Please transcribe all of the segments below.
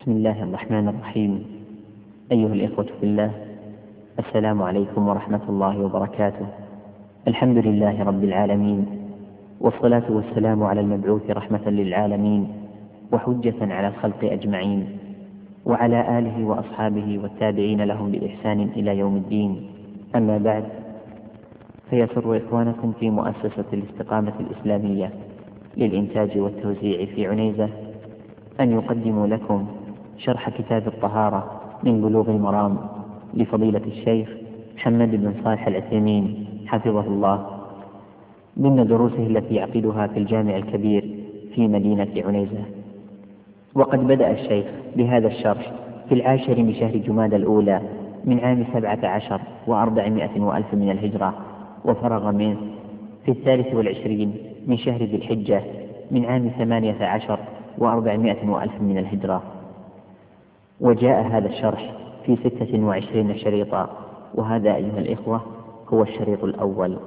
بسم الله الرحمن الرحيم. أيها الإخوة في الله، السلام عليكم ورحمة الله وبركاته. الحمد لله رب العالمين، والصلاة والسلام على المبعوث رحمة للعالمين وحجة على الخلق أجمعين، وعلى آله وأصحابه والتابعين لهم بإحسان إلى يوم الدين. أما بعد، فيسر إخوانكم في مؤسسة الاستقامة الإسلامية للإنتاج والتوزيع في عنيزة أن يقدموا لكم شرح كتاب الطهارة من بلوغ المرام لفضيلة الشيخ محمد بن صالح العثيمين حفظه الله، ضمن دروسه التي يعقدها في الجامع الكبير في مدينة عنيزة. وقد بدأ الشيخ بهذا الشرح في 10 من شهر جمادى الأولى من عام 17 و400 وألف من الهجرة، وفرغ منه في 23 من شهر ذي الحجة من عام 18 و400 وألف من الهجرة. وجاء هذا الشرح في 26 شريطا، وهذا أيها الإخوة هو الشريط الأول.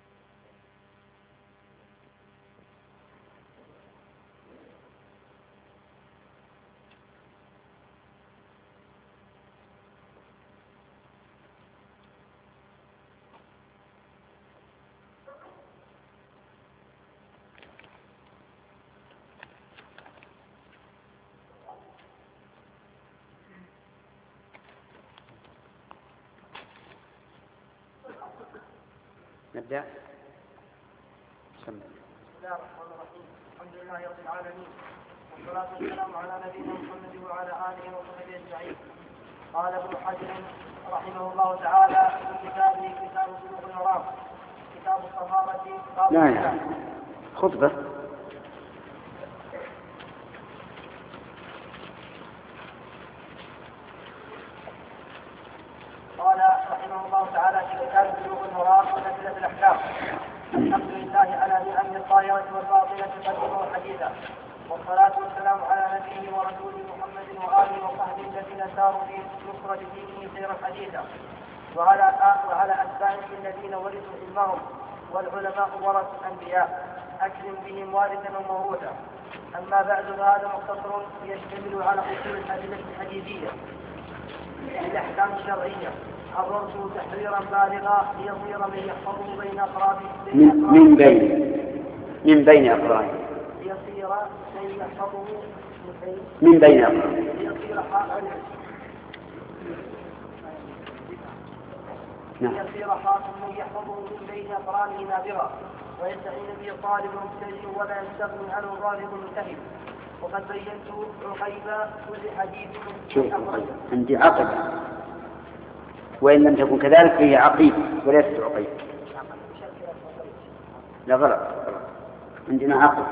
نبدأ. بسم الله الرحمن الرحيم. الحمد لله رب العالمين، والصلاة والسلام على نبينا محمد وعلى آله وصحبه أجمعين. قال ابن حجر رحمه الله تعالى في كتابه كتاب بلوغ المرام كتاب الطهارة. لا خطبة. قال رحمه الله تعالى في كتاب بلوغ المرام ونزلت الأحكام. الحمد لله على نعم الظاهرة والباطنة قديما وحديثا، والصلاة والسلام على نبيه ورسوله محمد وآله وصحبه الذين ساروا في نصرة دينه سيرا حديثا، وعلى أتباعه الذين ورثوا علمهم، والعلماء ورثوا الأنبياء أكرم بهم وارثا وموروثا. أما بعد، فهذا مختصر يشتمل على أصول الأدلة الحديثية الأحكام الشرعية، حررته تحريرا بالغا ليصير من يحفظه بين أقرابه من بين أقرانه ليصير من يحفظه من بين أقرانه ليصير حاكم من يحفظه من بين أقرانه نابغا، ويستعين به طالب مبتدئ ولا يستغني عنه ظالم متهم. وقد بينت عقيب كل حديث عندي عقب، وإن لم تكن كذلك فهي عقيب وليست عقيب. لا غلط، عندنا عقب.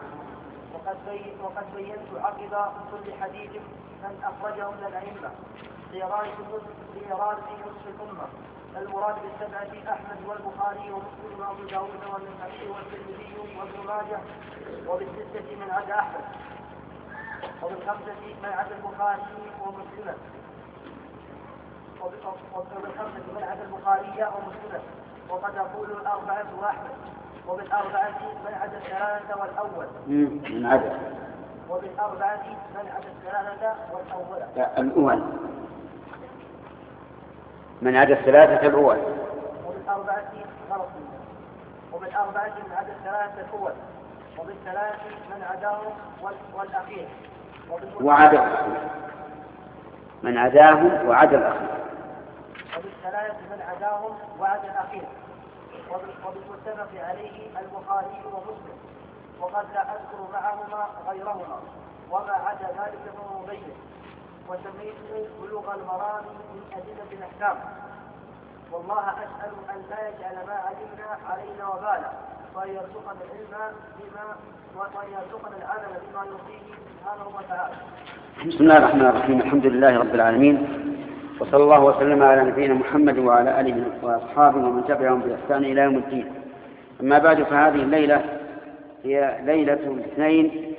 وقد بينت عقب كل حديث من أخرجه من الأئمة لإرادة نصف الأمة. المراد بالسبعة أحمد والبخاري ومسلم وأبو داود والنسائي والترمذي وابن ماجه، وبالستة من عدا أحمد، وبالخمسة من عدا البخاري ومسلم، وبالخمسة من عدا البخاري ومسلم. وقد أقول الأربعة وأحمد، وبالأربعة من عدا الثلاثة والأول. وبالأربعة من عدا الثلاثة والأول. لا، الأول من عدا الثلاثة الأول. وبالأربعة غلط. وبالأربعة من عدا الثلاثة الأول، وبالثلاث من عداهم والأخير، وعدا من عداهم وعدا الأخير. وبالثلاث من عداهم وعدا الأخير، وبالمتفق عليه البخاري ومسلم. وقد لا أذكر معهما غيرهما، وما عدا ذلك فهو مبين. وسميته بلوغ المرام من أدلة الأحكام. والله أسأل أن لا يجعل ما علمنا علينا وبالا، وأن يرزقنا العلم وأن يرزقنا العمل بما يرضيه سبحانه وتعالى. بسم الله الرحمن الرحيم. الحمد لله رب العالمين، وصلى الله وسلم على نبينا محمد وعلى آله وأصحابه ومن تبعهم بإحسان إلى يوم الدين. أما بعد، فهذه الليلة هي ليلة الاثنين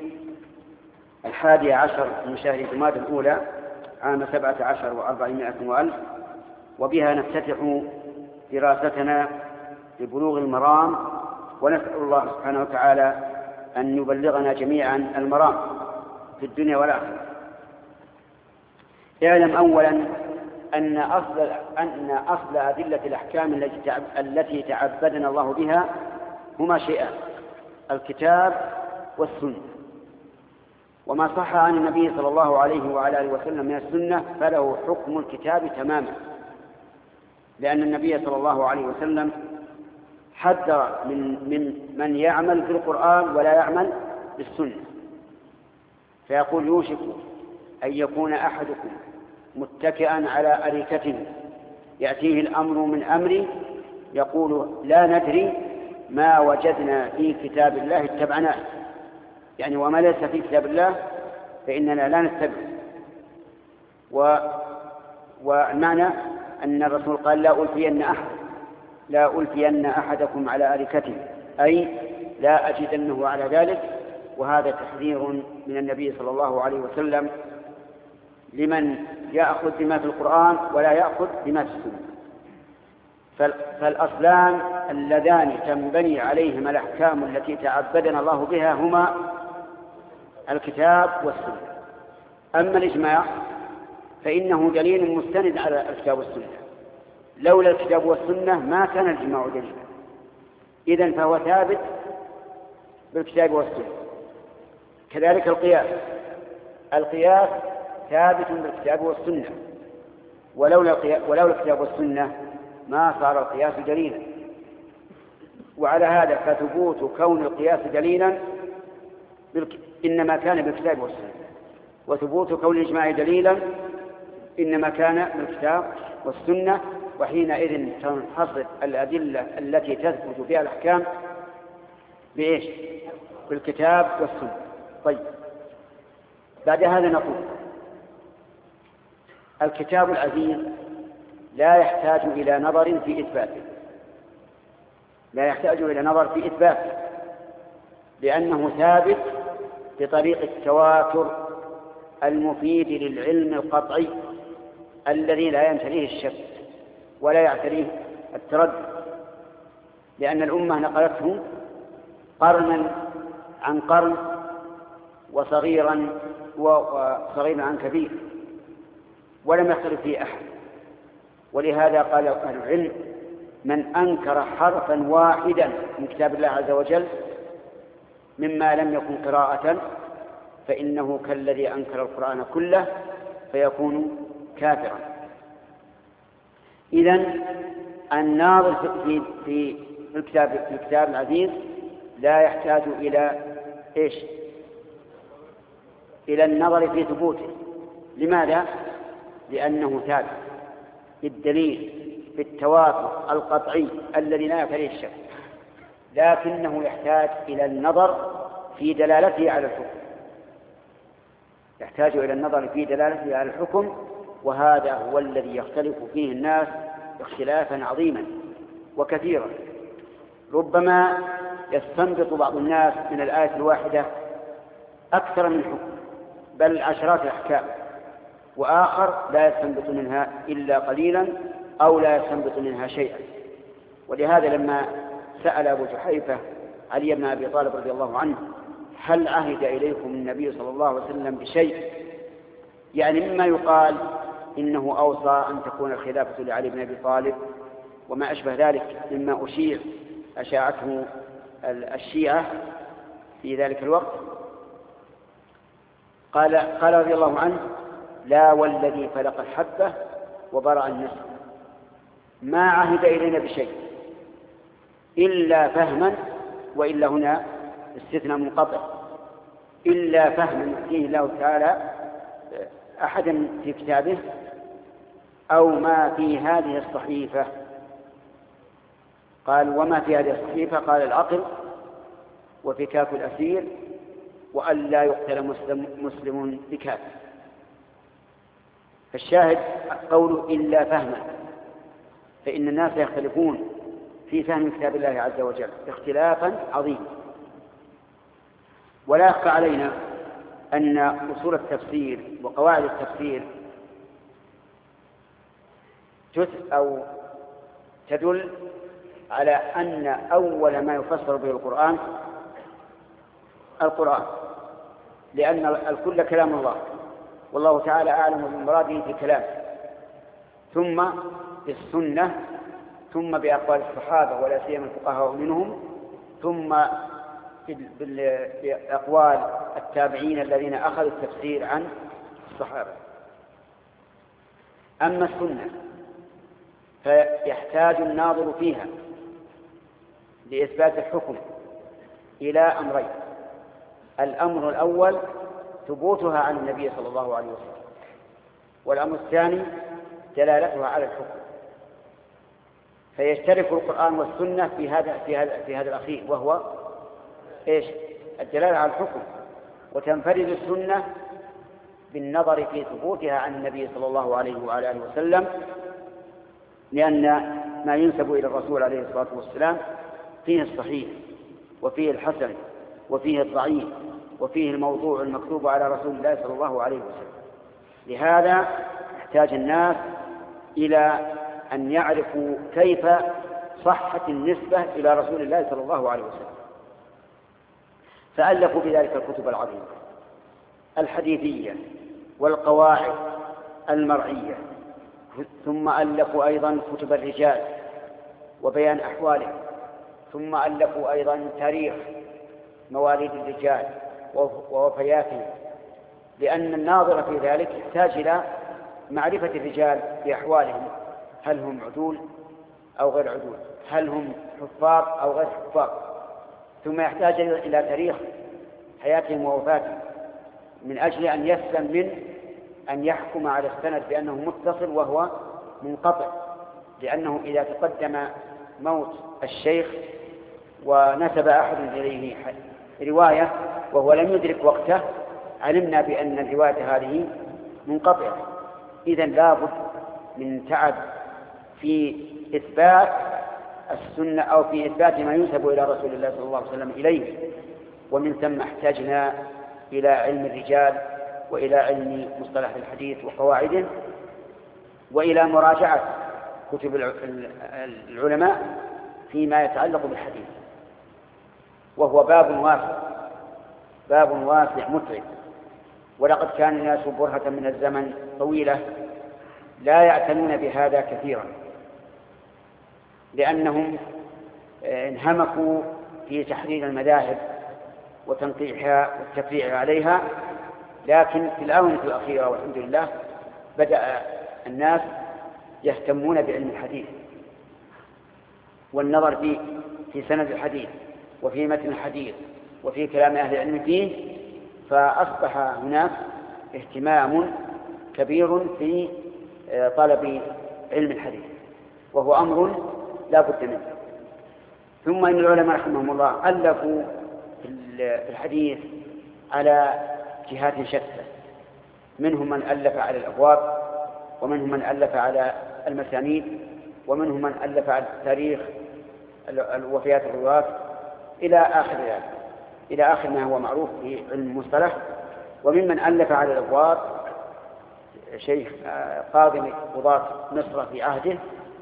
11 من شهر جمادى الأولى عام 17 و400 وألف، وبها نفتتح دراستنا لبلوغ المرام، ونسأل الله سبحانه وتعالى أن يبلغنا جميعا المرام في الدنيا والآخرة. اعلم أولا أن أصل أدلة الأحكام التي تعبدنا الله بها هما شيئان: الكتاب والسنة. وما صح عن النبي صلى الله عليه وعلى آله وسلم من السنة فله حكم الكتاب تماما، لأن النبي صلى الله عليه وسلم حذر من يعمل بالقرآن ولا يعمل بالسنة، فيقول: يوشك أن يكون أحدكم متكئا على أريكته يأتيه الأمر من أمري يقول: لا ندري ما وجدنا في كتاب الله اتبعناه، يعني وما ليس في كتاب الله فإننا لا نتبع. والمعنى أن الرسول قال: لا ألفين أحدكم على أريكته، أي لا أجدنه على ذلك. وهذا تحذير من النبي صلى الله عليه وسلم لمن يأخذ بما في القرآن ولا يأخذ بما في السنة. فالأصلان اللذان تنبني عليهما الأحكام التي تعبدنا الله بها هما الكتاب والسنة. أما الإجماع فإنه دليل مستند على الكتاب والسنة، لولا الكتاب والسنة ما كان الإجماع دليلا، إذن فهو ثابت بالكتاب والسنة. كذلك القياس ثابت بالكتاب والسنة، ولولا الكتاب والسنة ما صار القياس دليلا. وعلى هذا فثبوت كون القياس دليلا إنما كان بالكتاب والسنة، وثبوت كون الإجماع دليلا إنما كان بالكتاب والسنة. وحينئذ تنحصر الأدلة التي تثبت فيها الأحكام بإيش؟ بالكتاب والسنة. طيب، بعد هذا نقول: الكتاب العزيز لا يحتاج إلى نظر في إثباته، لأنه ثابت بطريق التواتر المفيد للعلم القطعي الذي لا ينتهيه الشك ولا يعتريه التردد، لأن الأمة نقلته قرنا عن قرن وصغيرا عن كبير، ولم يختلف فيه أحد. ولهذا قال أهل العلم: من أنكر حرفا واحدا من كتاب الله عز وجل مما لم يكن قراءة فإنه كالذي أنكر القرآن كله فيكون كافرا. إذن الناظر في الكتاب العزيز لا يحتاج إلى إيش؟ إلى النظر في ثبوته. لماذا؟ لأنه ثابت بالدليل بالتواتر القطعي الذي لا يعتريه الشك، لكنه يحتاج إلى النظر في دلالته على الحكم، وهذا هو الذي يختلف فيه الناس اختلافا عظيما وكثيرا. ربما يستنبط بعض الناس من الآية الواحدة أكثر من حكم، بل عشرات الأحكام، وآخر لا يستنبط منها إلا قليلا أو لا يستنبط منها شيئا. ولهذا لما سأل أبو جحيفة علي بن أبي طالب رضي الله عنه: هل عهد إليكم النبي صلى الله عليه وسلم بشيء، يعني مما يقال إنه أوصى أن تكون الخلافة لعلي بن أبي طالب وما أشبه ذلك مما أشاعته الشيعة في ذلك الوقت، قال رضي الله عنه: لا والذي فلق الحبة وبرأ النسل، ما عهد إلينا بشيء إلا فهما، وإلا هنا استثناء منقطع، إلا فهما يؤتيه الله تعالى أحدا في كتابه أو ما في هذه الصحيفة. قال: وما في هذه الصحيفة؟ قال: العقل وفكاك الأسير وأن لا يقتل مسلم بكافر. فالشاهد قوله إلا فهما، فإن الناس يختلفون في فهم كتاب الله عز وجل اختلافا عظيما. ولا يخفى علينا أن أصول التفسير وقواعد التفسير تدل على أن أول ما يفسر به القرآن، لأن الكل كلام الله، والله تعالى أعلم بمراده في كلامه، ثم بالسنة، ثم بأقوال الصحابة ولا سيما الفقهاء منهم، ثم بأقوال التابعين الذين أخذوا التفسير عن الصحابة. أما السنة فيحتاج الناظر فيها لإثبات الحكم إلى أمرين: الأمر الأول ثبوتها عن النبي صلى الله عليه وسلم، والأمر الثاني دلالتها على الحكم. فيشترك القرآن والسنة في هذا الأخير، وهو إيش؟ الدلالة على الحكم. وتنفرد السنة بالنظر في ثبوتها عن النبي صلى الله عليه وعلى آله وسلم، لأن ما ينسب إلى الرسول عليه الصلاة والسلام فيه الصحيح وفيه الحسن وفيه الضعيف وفيه الموضوع المكتوب على رسول الله صلى الله عليه وسلم. لهذا يحتاج الناس إلى أن يعرفوا كيف صحة النسبة إلى رسول الله صلى الله عليه وسلم، فألفوا بذلك الكتب العظيمة الحديثية والقواعد المرعية، ثم ألفوا أيضا كتب الرجال وبيان أحوالهم، ثم ألفوا أيضا تاريخ مواليد الرجال ووفياتهم، لأن الناظر في ذلك يحتاج إلى معرفة الرجال بأحوالهم، هل هم عدول أو غير عدول، هل هم حفاظ أو غير حفاظ، ثم يحتاج إلى تاريخ حياتهم ووفاتهم من أجل أن يسلم من أن يحكم على السند بأنه متصل وهو منقطع، لأنه إذا تقدم موت الشيخ ونسب أحد إليه رواية وهو لم يدرك وقته علمنا بأن الرواية هذه منقطعة. إذن لابد من تعب في إثبات السنة أو في إثبات ما ينسب إلى رسول الله صلى الله عليه وسلم إليه، ومن ثم احتاجنا إلى علم الرجال وإلى علم مصطلح الحديث وقواعده وإلى مراجعة كتب العلماء فيما يتعلق بالحديث، وهو باب واسع متعب. ولقد كان الناس برهة من الزمن طويلة لا يعتنون بهذا كثيرا، لأنهم انهمكوا في تحرير المذاهب وتنقيحها والتفريع عليها، لكن في الآونة الأخيرة والحمد لله بدأ الناس يهتمون بعلم الحديث والنظر في سند الحديث وفي متن الحديث وفي كلام أهل العلم فيه، فأصبح هناك اهتمام كبير في طلب علم الحديث، وهو أمر لا بد منه. ثم إن العلماء رحمهم الله ألفوا في الحديث على جهات شتى، منهم من ألف على الأبواب، ومنهم من ألف على المسانيد، ومنهم من ألف على تاريخ الوفيات الرواة إلى آخر ذلك، إلى آخر ما هو معروف في علم المصطلح. وممن ألف على الأبواب شيخ قاضي قضاة مصر في عهده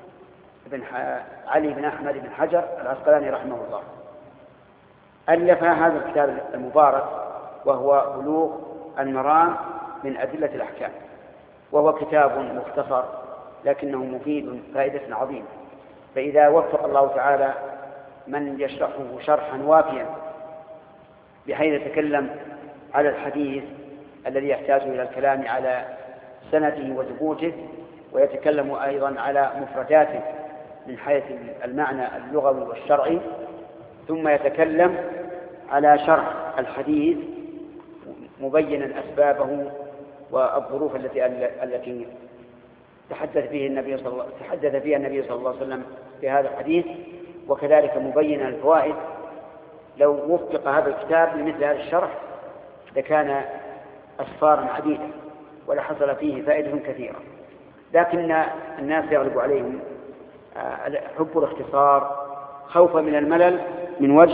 علي بن أحمد بن حجر العسقلاني رحمه الله، ألف هذا الكتاب المبارك وهو بلوغ المرام من أدلة الأحكام، وهو كتاب مختصر لكنه مفيد فائدة عظيمة. فإذا وفق الله تعالى من يشرحه شرحا وافيا بحيث يتكلم على الحديث الذي يحتاج إلى الكلام على سنده وثبوته، ويتكلم أيضا على مفرداته من حيث المعنى اللغوي والشرعي، ثم يتكلم على شرح الحديث مبينا أسبابه والظروف التي تحدث فيها النبي صلى الله عليه وسلم في هذا الحديث، وكذلك مبينا الفوائد. لو وفق هذا الكتاب لمثل هذا الشرح لكان أسفارا عديدة ولحصل فيه فائدة كثيرة، لكن الناس يغلب عليهم حب الاختصار خوفا من الملل من وجه،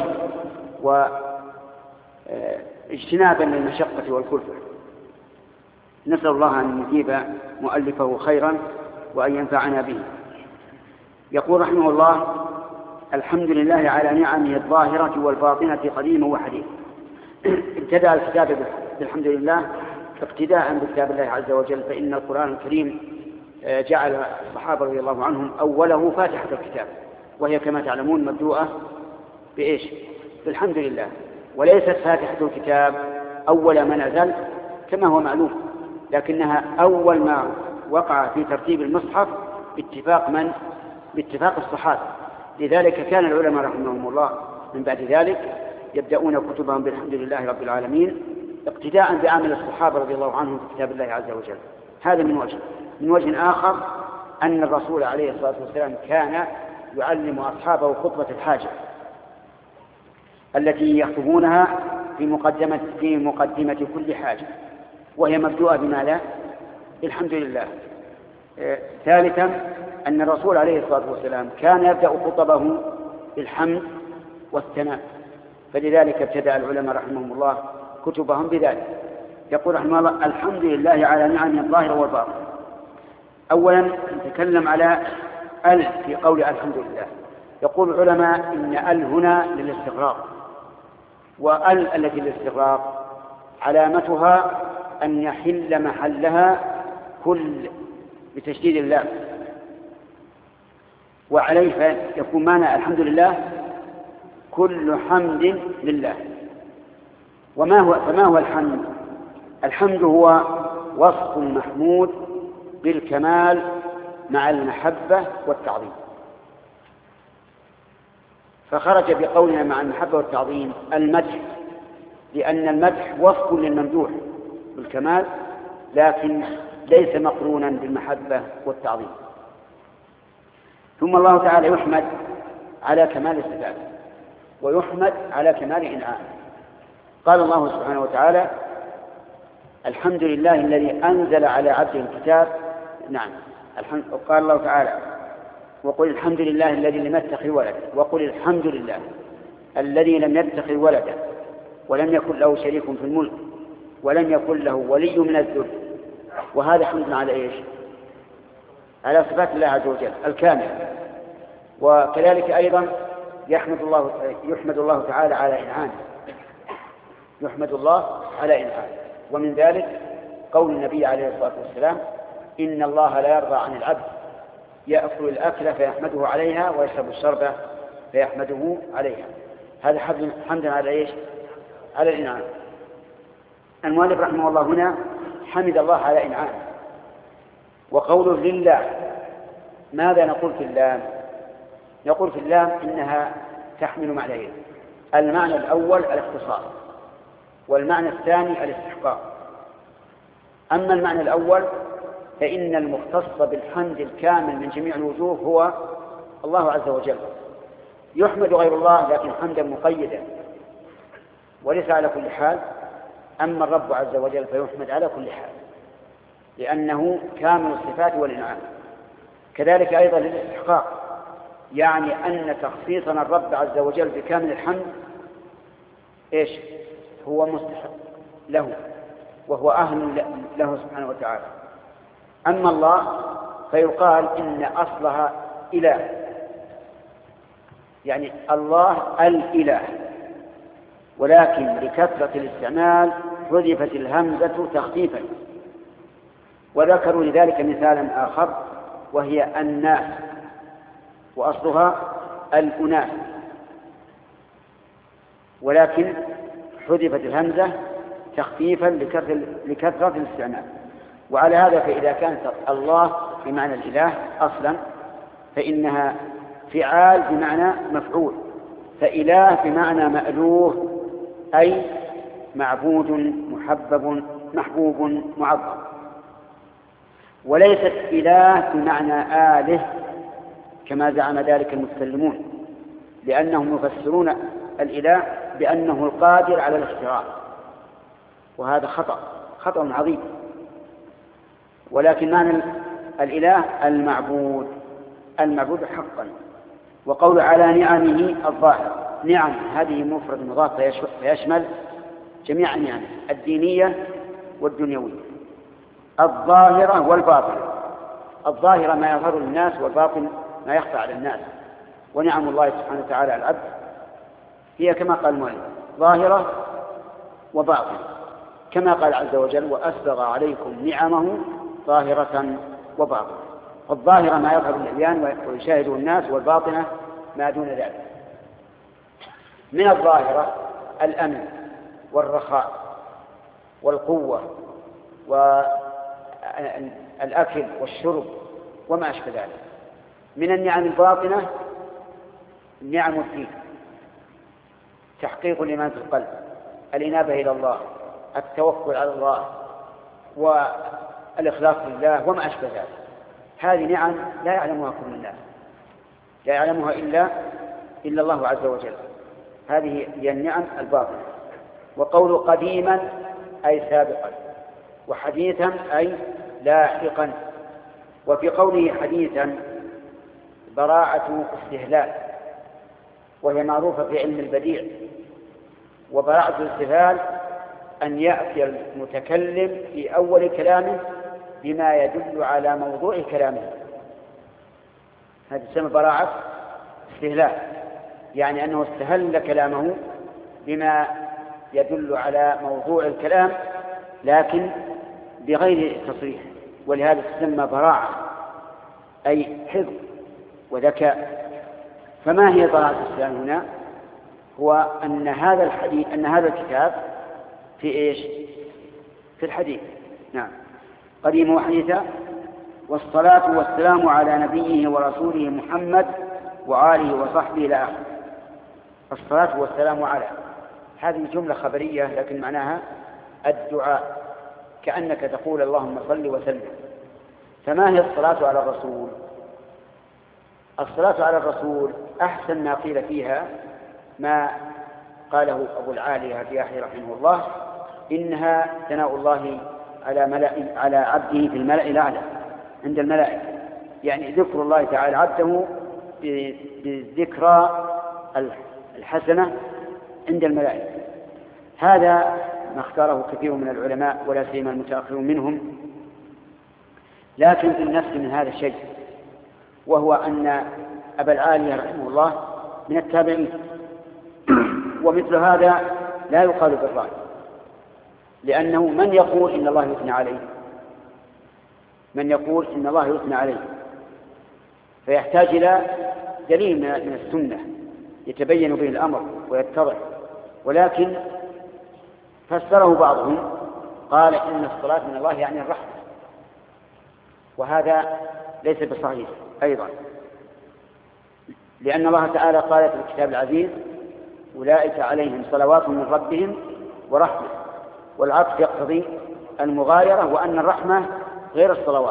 واجتنابا للمشقة والكلفة. نسأل الله أن يجيب مؤلفه خيرا وأن ينفعنا به. يقول رحمه الله: الحمد لله على نعمه الظاهرة والباطنة قديما وحديث. ابتدأ الكتاب بالحمد لله اقتداء بكتاب الله عز وجل، فإن القرآن الكريم جعل الصحابة رضي الله عنهم أوله فاتحة الكتاب، وهي كما تعلمون مبدوءة بإيش؟ بالحمد لله، وليست فاتحة الكتاب أول ما نزل كما هو معلوم، لكنها أول ما وقع في ترتيب المصحف باتفاق من؟ باتفاق الصحابة. لذلك كان العلماء رحمهم الله من بعد ذلك يبدأون كتبهم بالحمد لله رب العالمين اقتداء بعمل الصحابة رضي الله عنهم في كتاب الله عز وجل. هذا من وجه. من وجه آخر أن الرسول عليه الصلاة والسلام كان يعلم أصحابه خطبة الحاجة التي يخطبونها في مقدمة كل حاجة، وهي مبدوءة بماذا؟ الحمد لله. ثالثا أن الرسول عليه الصلاة والسلام كان يبدأ خطبه بالحمد والثناء، فلذلك ابتدأ العلماء رحمهم الله كتبهم بذلك. يقول رحمه الله: الحمد لله على نعمه الظاهرة والباطنة. أولا نتكلم على في قول الحمد لله. يقول العلماء إن هنا للاستغراق، التي للاستغراق علامتها أن يحل محلها كل بتشديد اللام، وعليه يكون معنى الحمد لله كل حمد لله. فما هو الحمد؟ الحمد هو وصف المحمود بالكمال مع المحبة والتعظيم، فخرج بقولنا مع المحبة والتعظيم المدح، لأن المدح وصف للممدوح بالكمال لكن ليس مقرونا بالمحبة والتعظيم. ثم الله تعالى يحمد على كمال الصفات ويحمد على كمال إنعامه. قال الله سبحانه وتعالى: الحمد لله الذي أنزل على عبده الكتاب. نعم، قال الله تعالى: وقل الحمد لله الذي لم يتخذ ولدا، وقل الحمد لله الذي لم يتخذ ولدا ولم يكن له شريك في الملك ولم يكن له ولي من الذل. وهذا حمد على إيش؟ على صفات الله عز وجل الكاملة. وكذلك أيضا يحمد الله تعالى على إنعامه، يحمد الله على إنعامه. ومن ذلك قول النبي عليه الصلاة والسلام: إن الله لا يرضى عن العبد يأكل الأكل فيحمده عليها ويشرب الشرب فيحمده عليها. هذا حمد على إيش؟ على الإنعام. المؤلف رحمه الله هنا حمد الله على إنعامه. وقوله لله، ماذا نقول في اللام؟ نقول في اللام إنها تحمل معنيين: المعنى الأول الاختصاص، والمعنى الثاني الاستحقاق. أما المعنى الأول فإن المختص بالحمد الكامل من جميع الوجوه هو الله عز وجل، يحمد غير الله لكن حمدا مقيدا وليس على كل حال. أما الرب عز وجل فيحمد على كل حال لأنه كامل الصفات والإنعام. كذلك أيضا للاستحقاق، يعني أن تخصيصنا الرب عز وجل بكامل الحمد إيش؟ هو مستحق له وهو أهل له سبحانه وتعالى. أما الله فيقال إن أصلها إله، يعني الله الإله، ولكن لكثرة الاستعمال حذفت الهمزة تخفيفا. وذكروا لذلك مثالا آخر وهي الناس، وأصلها الأناس، ولكن حذفت الهمزة تخفيفا لكثرة الاستعمال. وعلى هذا فإذا كانت الله بمعنى الإله أصلا فإنها فعال بمعنى مفعول، فإله بمعنى مألوه أي معبود محبوب معظم، وليست إله بمعنى آله كما زعم ذلك المتكلمون، لأنهم يفسرون الإله بأنه القادر على الاختراع، وهذا خطأ عظيم. ولكن معنى الإله المعبود حقا. وقول على نعمه الظاهر، نعم هذه مفرد مضاف فيشمل جميع النعم الدينية والدنيوية، الظاهرة والباطنة. الظاهرة ما يظهر للناس، والباطن ما يخفى على الناس. ونعم الله سبحانه وتعالى على العبد هي كما قال المؤلف ظاهرة وباطنة. كما قال عز وجل وأسبغ عليكم نعمه ظاهرة وباطنة. الظاهرة ما يظهر العيان ويشاهده الناس، والباطنة ما دون ذلك. من الظاهرة الأمن والرخاء والقوة والأكل والشرب وما أشبه ذلك. من النعم الباطنة نعم الدين، تحقيق الإيمان في القلب، الإنابة إلى الله، التوكل على الله، والإخلاص لله وما أشبه ذلك. هذه نعم لا يعلمها كل الناس، لا يعلمها إلا الله عز وجل. هذه هي النعم الباطنة. وقول قديما أي سابقا، وحديثا أي لاحقا. وفي قوله حديثا براعة استهلال، وهي معروفة في علم البديع. وبراعة الاستهلال أن يأتي المتكلم في أول كلامه بما يدل على موضوع كلامه، هذا تسمى براعة استهلال، يعني أنه استهل كلامه بما يدل على موضوع الكلام لكن بغير تصريح، ولهذا تسمى براعة أي حفظ وذكاء. فما هي براعة الاستهلال هنا؟ هو أن هذا الكتاب في إيش؟ في الحديث. نعم. قديم وحديثا. والصلاة والسلام على نبيه ورسوله محمد وآله وصحبه إلى آخره. الصلاة والسلام على، هذه جملة خبرية لكن معناها الدعاء، كأنك تقول اللهم صل وسلم. فما هي الصلاة على الرسول؟ الصلاة على الرسول أحسن ما قيل فيها ما قاله أبو العالية الرياحي رحمه الله: إنها ثناء الله على عبده في الملأ الأعلى عند الملائكة، يعني ذكر الله تعالى عبده بالذكرى الحسنة عند الملائكة. هذا ما اختاره كثير من العلماء ولا سيما المتأخرون منهم. لكن في النفس من هذا الشيء، وهو أن أبا العالية رحمه الله من التابعين، ومثل هذا لا يقال بالرأي، لأنه من يقول إن الله يثنى عليه، من يقول إن الله يثنى عليه، فيحتاج إلى دليل من السنة يتبين به الأمر ويتضح. ولكن فسره بعضهم قال إن الصلاة من الله يعني الرحمة، وهذا ليس بصحيح أيضا، لأن الله تعالى قال في الكتاب العزيز: أولئك عليهم صلوات من ربهم ورحمة. والعطف يقتضي المغايرة، وأن الرحمة غير الصلوات.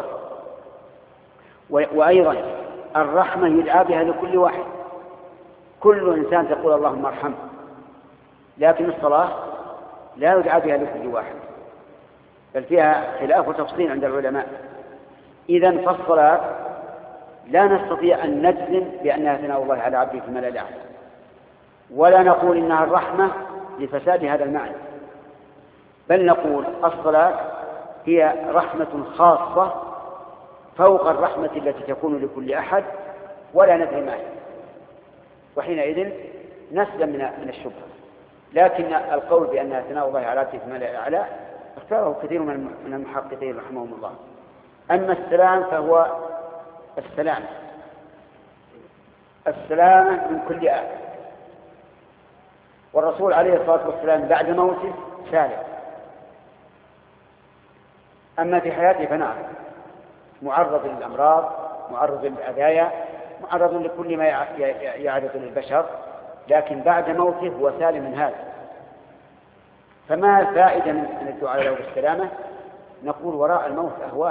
وأيضا الرحمة يدعى بها لكل واحد، كل إنسان تقول اللهم ارحمه، لكن الصلاة لا يدعى بها لكل واحد، بل فيها خلاف وتفصيل عند العلماء. إذن فالصلاة لا نستطيع أن نجزم بأنها ثناء الله على عبده في الملأ الأعلى، ولا نقول إنها الرحمة لفساد هذا المعنى، بل نقول الصلاة هي رحمة خاصة فوق الرحمة التي تكون لكل أحد، ولا ندري ما هي، وحينئذ نسلم من الشبهة. لكن القول بأنها ثناء الله على عبده في الملأ الأعلى اختاره كثير من المحققين رحمهم الله. أما السلام فهو السلامة من كل آفة، والرسول عليه الصلاة والسلام بعد موته سالم. أما في حياته فنعم، معرض للأمراض، معرض للأذايا، معرض لكل ما يعرض للبشر، لكن بعد موته هو سالم من هذا. فما الفائدة من الدعاء له بالسلامة؟ نقول وراء الموت أهوال.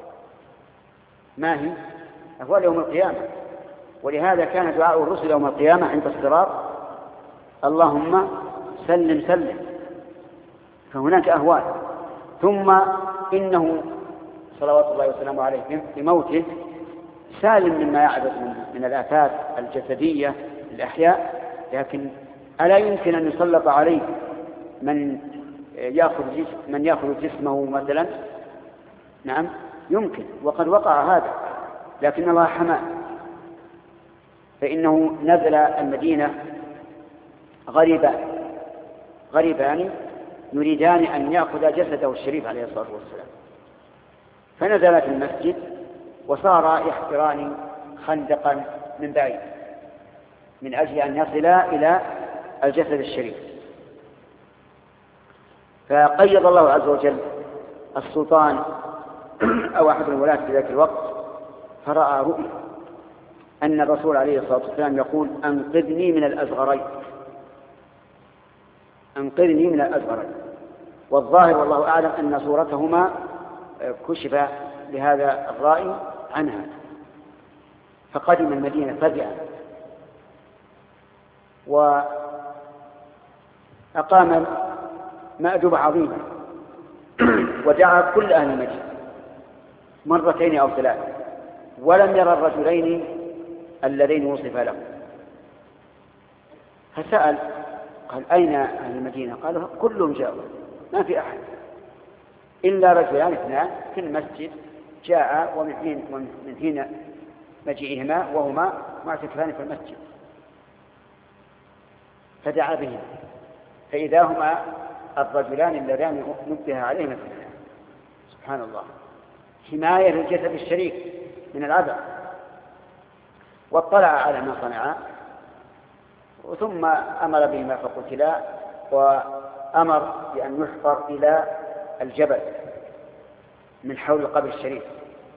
ما هي؟ أهوال يوم القيامة. ولهذا كان دعاء الرسل يوم القيامة عند الصراط: اللهم سلم سلم. فهناك أهوال. ثم إنه صلوات الله وسلامه عليه في موته سالم مما يعرض من الآفات الجسدية الأحياء، لكن ألا يمكن أن يسلط عليه من يأخذ جسمه مثلا؟ نعم يمكن، وقد وقع هذا، لكن الله حماه. فإنه نزل المدينة غريبان، يريدان أن يأخذ جسده الشريف عليه الصلاة والسلام، فنزل في المسجد وصار يحفران خندقا من بعيد من أجل أن يصلا إلى الجسد الشريف. فقيض الله عز وجل السلطان أو أحد الولاة في ذاك الوقت، فرأى رؤيا أن الرسول عليه الصلاة والسلام يقول: أنقذني من الأزغرين، أنقذني من الأزغرين. والظاهر والله أعلم أن صورتهما كشف لهذا الرائي عنها، فقدم المدينة فزعا وأقام مأدبة عظيمة ودعا كل أهل المدينة مرتين أو ثلاثة، ولم يرى الرجلين اللذين وصف له. فسأل قال: أين أهل المدينة؟ قالوا: كلهم جاءوا، ما في أحد إلا رجلان اثنان في المسجد جاء ومن حين مجيئهما وهما معتكفان في المسجد، فدعا بهم فإذا هما الرجلان اللذان نبه عليهما في النار. سبحان الله، حماية للجسد الشريف من العذاب. واطلع على ما صنعا ثم أمر بهما فقتلا، وأمر بأن يحفر إلى الجبل من حول القبر الشريف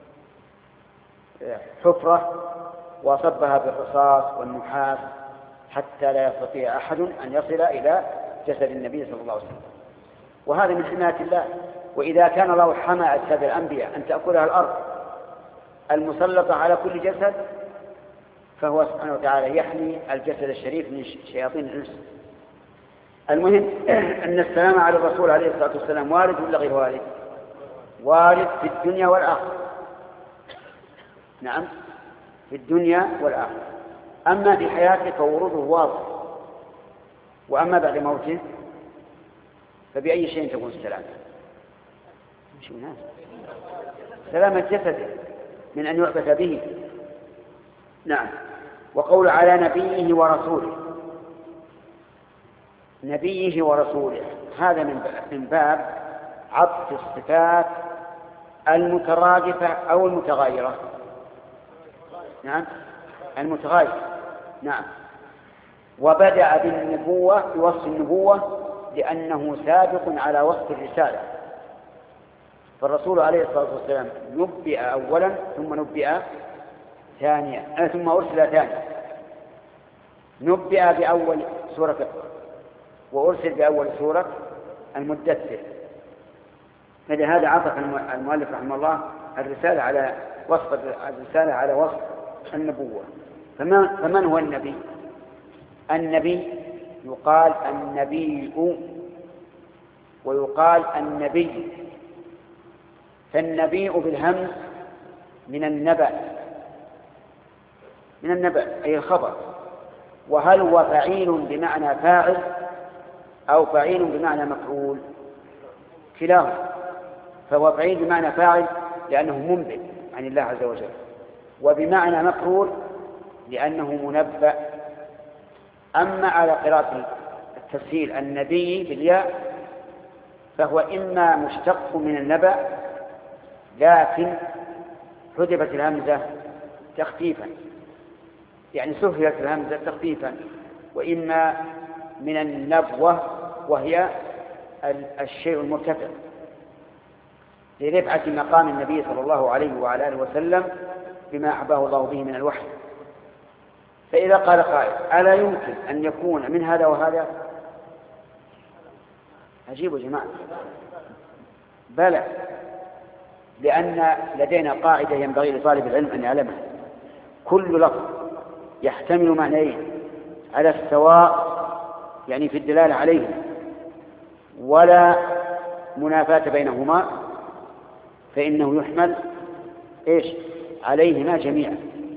حفرة وصبها بالرصاص والنحاس حتى لا يستطيع أحد أن يصل إلى جسد النبي صلى الله عليه وسلم. وهذا من حماية الله. وإذا كان الله حمى أجساد الأنبياء أن تأكلها الأرض المسلطة على كل جسد، فهو سبحانه وتعالى يحمي الجسد الشريف من شياطين الإنس. المهم أن السلام على الرسول عليه الصلاة والسلام وارد ولا غير وارد؟ وارد في الدنيا والآخرة. نعم، في الدنيا والآخرة. أما في حياته فوروده واضح، وأما بعد موته فبأي شيء تكون السلامة؟ سلامة جسده من أن يعبث به. نعم. وقول على نبيه ورسوله، نبيه ورسوله هذا من باب عطف الصفات المترادفة أو المتغايرة. نعم، المتغايرة. نعم. وبدأ بالنبوة بوصف النبوة لأنه سابق على وصف الرسالة، فالرسول عليه الصلاة والسلام نبئ أولا ثم نبئ ثانيا ثم أرسل ثانيا. نبئ بأول سورة اقرأ وأرسل بأول سورة المدثر. فلهذا عطف المؤلف رحمه الله الرسالة على وصف النبوة. فمن هو النبي؟ النبي يقال النبي ويقال النبي. فالنبي بالهمز من النبأ أي الخبر. وهل هو فعيل بمعنى فاعل أو فعيل بمعنى مفعول؟ كلاهما. فهو فعيل بمعنى فاعل لأنه منبئ عن الله عز وجل، وبمعنى مفعول لأنه منبأ. أما على قراءة التسهيل النبي بالياء فهو إما مشتق من النبأ لكن حذفت الهمزة تخفيفا، يعني سهلت الهمزة تخفيفا، وإما من النبوة وهي الشيء المرتفع لرفعة مقام النبي صلى الله عليه وعلى آله وسلم بما أحباه الله به من الوحي. فإذا قال قائل: ألا يمكن أن يكون من هذا وهذا؟ أجيبوا جماعة، بلى، لأن لدينا قاعدة ينبغي لطالب العلم أن يعلمها: كل لفظ يحتمل معنيين على السواء، يعني في الدلالة عليه، ولا منافاة بينهما، فإنه يحمل عليهما جميعا،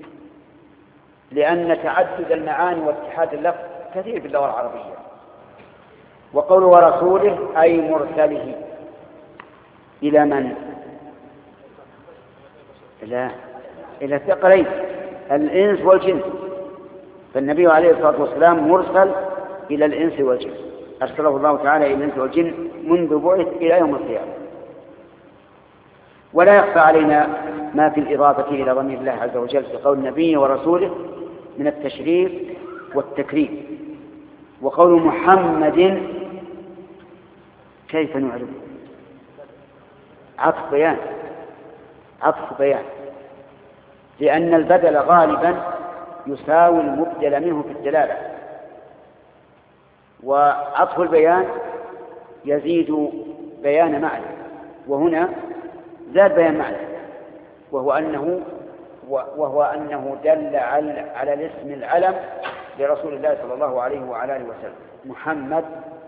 لأن تعدد المعاني واتحاد اللفظ كثير في اللغة العربية. وقول ورسوله أي مرسله إلى من؟ لا، إلى الثقلين الإنس والجن. فالنبي عليه الصلاة والسلام مرسل إلى الإنس والجن، أرسله الله تعالى إلى الإنس والجن منذ بعث إلى يوم القيامة. ولا يخفى علينا ما في الإضافة إلى ضمير الله عز وجل في قول النبي ورسوله من التشريف والتكريم. وقول محمد كيف نعرف؟ عطف بيان، لأن البدل غالبا يساوي المبدل منه في الدلالة، وعطف البيان يزيد بيان معنى، وهنا زاد بيان معنى، وهو أنه دل على الاسم العلم لرسول الله صلى الله عليه وعلى آله وسلم محمد،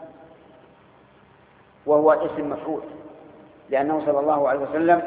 وهو اسم مفعول، لأنه صلى الله عليه وسلم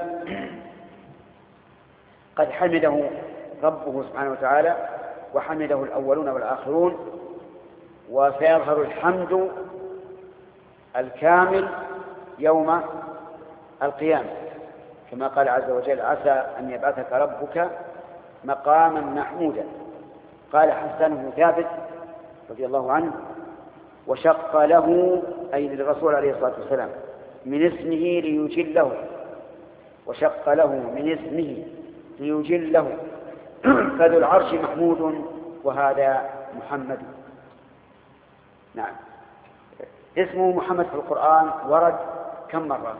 قد حمده ربه سبحانه وتعالى وحمده الأولون والآخرون، وسيظهر الحمد الكامل يوم القيامة، كما قال عز وجل عسى أن يبعثك ربك مقاما محمودا. قال حسنه ثابت رضي الله عنه وشق له أي للرسول عليه الصلاة والسلام من اسمه ليجله، وشق له من اسمه ليجله فذو العرش محمود وهذا محمد. نعم، اسمه محمد في القرآن ورد كم مرة؟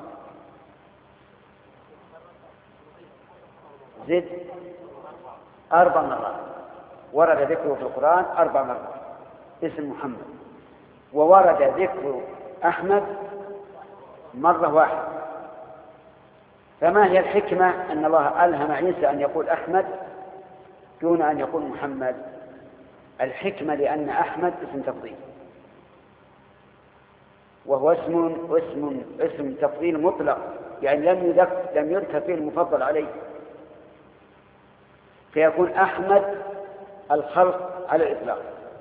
زد 4 مرات ورد ذكره في القرآن 4 مرات اسم محمد، وورد ذكر أحمد مرة واحدة. فما هي الحكمة أن الله ألهم عيسى أن يقول أحمد دون أن يقول محمد؟ الحكمة لأن أحمد اسم تفضيل، وهو اسم تفضيل مطلق، يعني لم يذكر فيه المفضل عليه، فيكون أحمد الخلق على الإطلاق.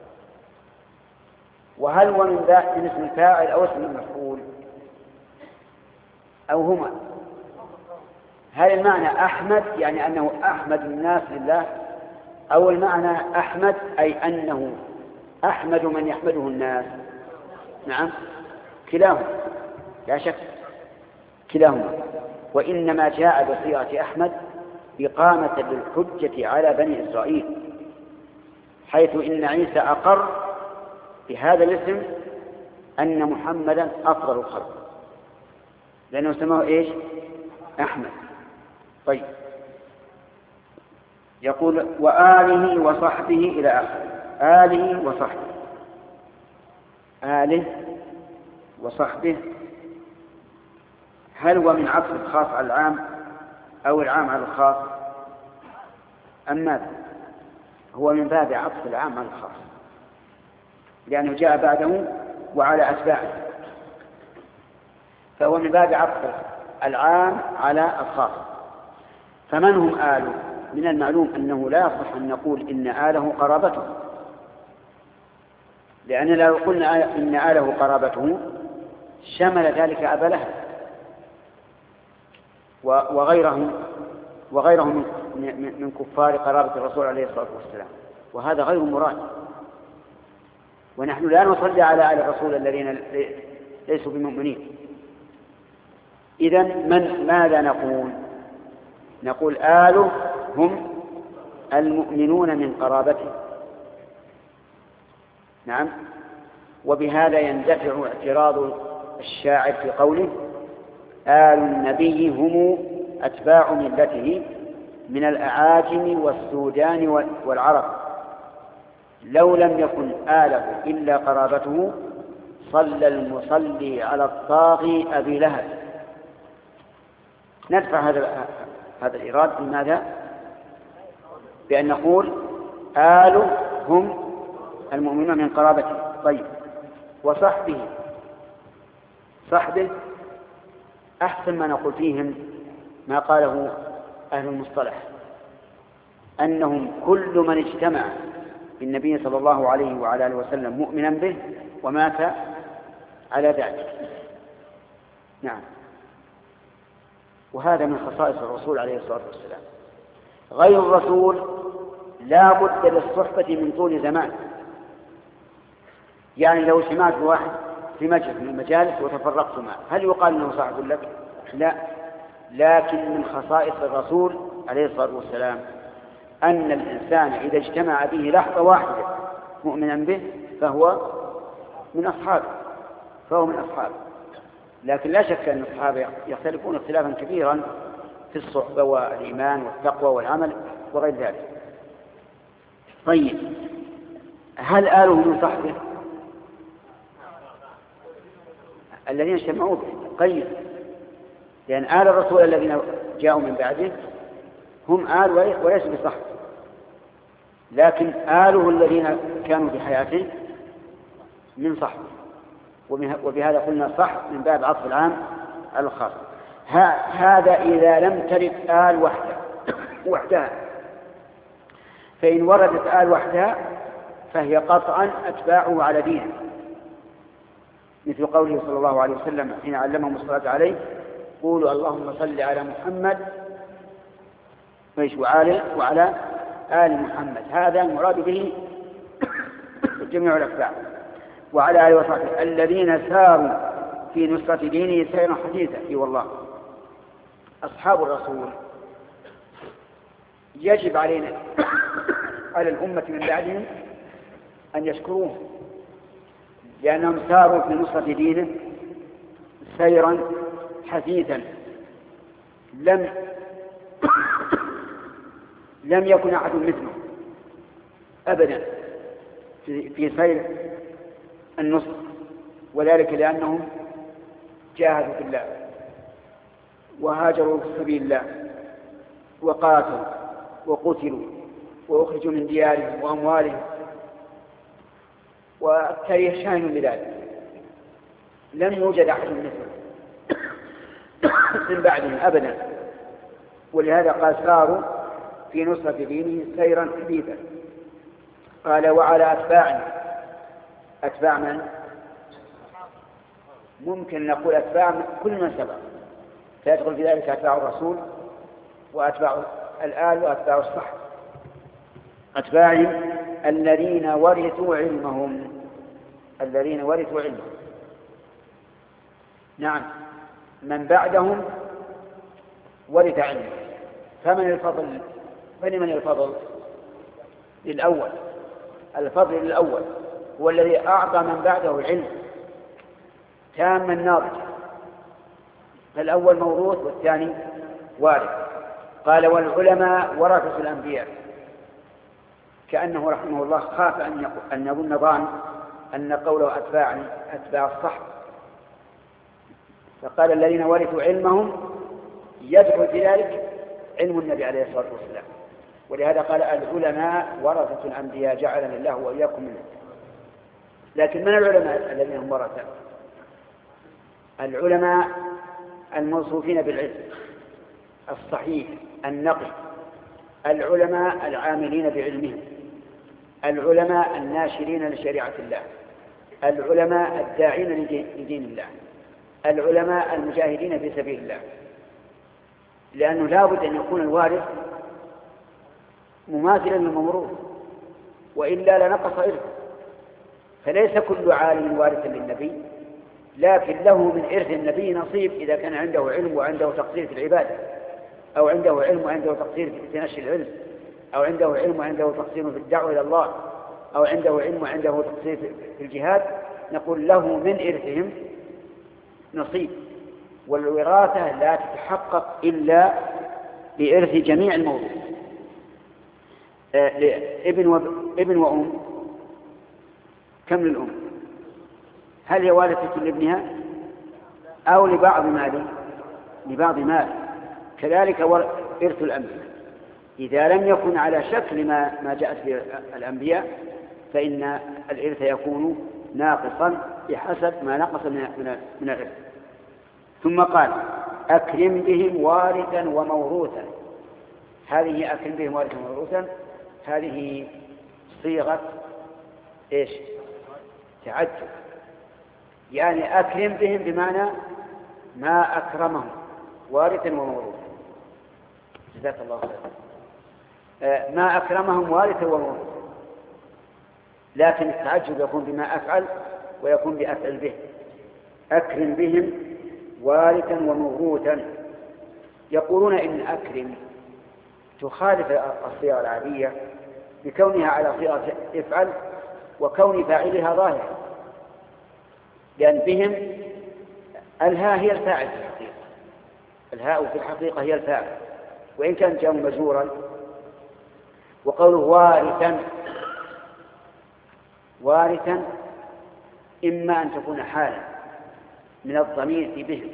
وهل هو من اسم الفاعل أو اسم المفعول أو هما؟ هل المعنى أحمد يعني أنه أحمد الناس لله، أو المعنى أحمد أي أنه أحمد من يحمده الناس؟ نعم، كلاهما لا شك، كلاهما. وإنما جاء بصيغة أحمد إقامة للحجة على بني إسرائيل، حيث إن عيسى أقر بهذا الاسم أن محمدا أفضل الخلق، لأنه سماه إيش؟ أحمد. طيب، يقول وآله وصحبه إلى آخره. آله وصحبه، آله وصحبه، هل هو من عطف الخاص على العام أو العام على الخاص أم ماذا؟ هو من باب عطف العام على الخاص، لأنه جاء بعده وعلى أتباعه، فهو من باب عطف العام على الخاص. فمن هم آله؟ من المعلوم أنه لا يصح أن نقول إن آله قرابته، لأن لو قلنا إن آله قرابته شمل ذلك أبا لهب وغيرهم من كفار قرابة الرسول عليه الصلاة والسلام، وهذا غير مراد. ونحن لا نصلي على آل الرسول الذين ليسوا بمؤمنين. إذن ماذا نقول؟ نقول آله هم المؤمنون من قرابته. نعم، وبهذا يندفع اعتراض الشاعر في قوله آل النبي هم أتباع ملته من الأعاجم والسودان والعرب، لو لم يكن آله إلا قرابته صلى المصلي على الطاغي أبي لهب. ندفع هذا الإراد بماذا؟ بأن نقول آله هم المؤمنون من قرابته. طيب، وصحبه، صحبه أحسن ما نقول فيهم ما قاله أهل المصطلح، أنهم كل من اجتمع بالنبي صلى الله عليه وعلى آله وسلم مؤمنا به ومات على ذلك. نعم، وهذا من خصائص الرسول عليه الصلاة والسلام. غير الرسول لا بد للصحبة من طول زمان، يعني لو سمعت واحد في مجلس من المجالس وتفرقتما هل يقال أنه صاحب لك؟ لا، لكن من خصائص الرسول عليه الصلاة والسلام أن الإنسان إذا اجتمع به لحظة واحدة مؤمنا به فهو من أصحابه، لكن لا شك أن الصحابة يختلفون اختلافا كبيرا في الصحبة والإيمان والتقوى والعمل وغير ذلك. طيب، هل آله من صحبه الذين اجتمعوا به؟ قيد، لأن آل الرسول الذين جاءوا من بعده هم آل وليسوا بصحبه، لكن آله الذين كانوا في حياته من صحبه، وبهذا قلنا صح من باب عطف العام على الخاص. هذا إذا لم ترد آل وحدها، فإن وردت آل وحدها فهي قطعا أتباعه على دينه، مثل قوله صلى الله عليه وسلم حين علمهم الصلاة عليه: قولوا اللهم صل على محمد وعلى آل محمد. هذا المراد به جميع الأتباع وعلى آله وصحبه الذين ساروا في نصرة دينه سيرا حديثا. اي والله أصحاب الرسول يجب علينا على الأمة من بعدهم أن يشكروه، لأنهم ساروا في نصرة دينه سيرا حثيثا لم يكن أحد مثله أبدا في سير النصر، وذلك لأنهم جاهدوا في الله وهاجروا في سبيل الله وقاتلوا وقتلوا وأخرجوا من ديارهم وأموالهم، والتاريخ شاهد بذلك، لم يوجد أحد مثله من بعدهم أبدا. ولهذا قال ساروا في نصرة دينه سيرا حديثا. قال وعلى أتباع من؟ ممكن نقول أتباع كل من سبق، فيدخل في ذلك أتباع الرسول وأتباع الآل وأتباع الصحب، أتباعهم الذين ورثوا علمهم. نعم، من بعدهم ورث علمه. فمن الفضل للأول؟ الفضل للأول هو الذي أعطى من بعده العلم تاما ناضجا، فالأول موروث والثاني وارث. قال والعلماء ورثة الأنبياء، كأنه رحمه الله خاف أن يظن ظان أن قوله أتباع الصح، فقال الذين ورثوا علمهم يدخل في ذلك علم النبي عليه الصلاة والسلام، ولهذا قال العلماء ورثة الأنبياء جعلنا الله وإياكم منه. لكن من العلماء الذين هم ورثة؟ العلماء الموصوفين بالعلم الصحيح النقي، العلماء العاملين بعلمهم، العلماء الناشرين لشريعة الله، العلماء الداعين لدين الله، العلماء المجاهدين في سبيل الله. لأنه لا بد أن يكون الوارث مماثلا للموروث، وإلا لنقص إرثه. فليس كل عالم وارثا للنبي، لكن له من إرث النبي نصيب إذا كان عنده علم وعنده تقصير في العبادة، أو عنده علم وعنده تقصير في نشر العلم، أو عنده علم وعنده تقصير في الدعوة إلى الله، أو عنده علم وعنده تقصير في الجهاد، نقول له من إرثهم نصيب. والوراثة لا تتحقق إلا بإرث جميع الموروث. ابن وأم، كم للأم؟ هل هي وارثة لابنها أو لبعض ماله؟ لبعض مال. كذلك إرث الأنبياء إذا لم يكن على شكل ما جاءت به الأنبياء فإن الإرث يكون ناقصا بحسب ما نقص من الإرث. ثم قال أكرم بهم وارثا وموروثا. هذه أكرم بهم وارثا وموروثا هذه صيغة إيش؟ تعجب، يعني أكرم بهم بمعنى ما أكرمهم وارثا وموروثا. جزاك الله خيرا. ما أكرمهم وارثا وموروثا، لكن التعجب يكون بما أفعل ويكون بأفعل به، أكرم بهم وارثا وموروثا. يقولون إن أكرم تخالف الصيغة العادية بكونها على صيغة افعل وكون فاعلها ظاهر، لأن بهم الهاء هي الفاعل في الحقيقة، الهاء في الحقيقة هي الفاعل وإن كان جاء مجرورا. وقوله وارثا إما أن تكون حالا من الضمير في بهم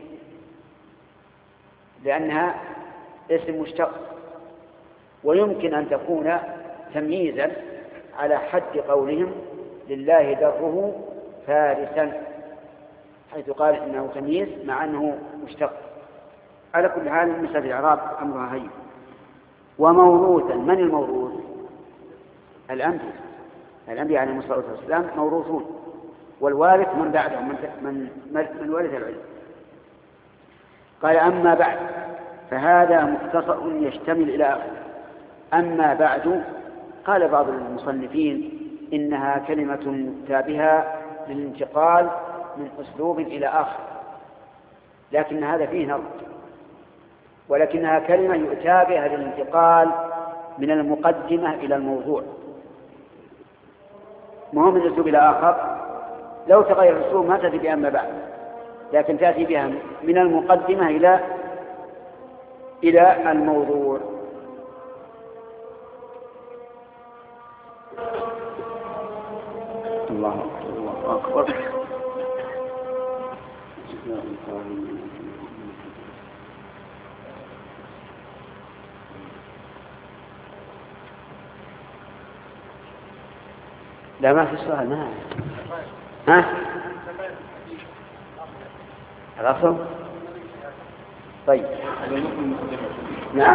لأنها اسم مشتق، ويمكن أن تكون تمييزا على حد قولهم لله دره فارسا، حيث قال إنه تمييز مع أنه مشتق. على كل حال مسألة الإعراب أمرها هين. وموروثا، من الموروث؟ الأنبياء عليهم الصلاة والسلام موروثون، والوارث من بعدهم من ورث العلم. قال أما بعد فهذا مختصر يشتمل إلى آخره. أما بعد قال بعض المصنفين إنها كلمة تابهة للانتقال من أسلوب إلى آخر، لكن هذا فيه نظر، ولكنها كلمة يؤتى بها للانتقال من المقدمة إلى الموضوع، مهم من أسلوب إلى آخر. لو تغير الأسلوب ما تأتي بها أما بعد، لكن تأتي بها من المقدمة إلى الموضوع. الله أكبر. لا ما في سؤال، ما ها الأصل. طيب نعم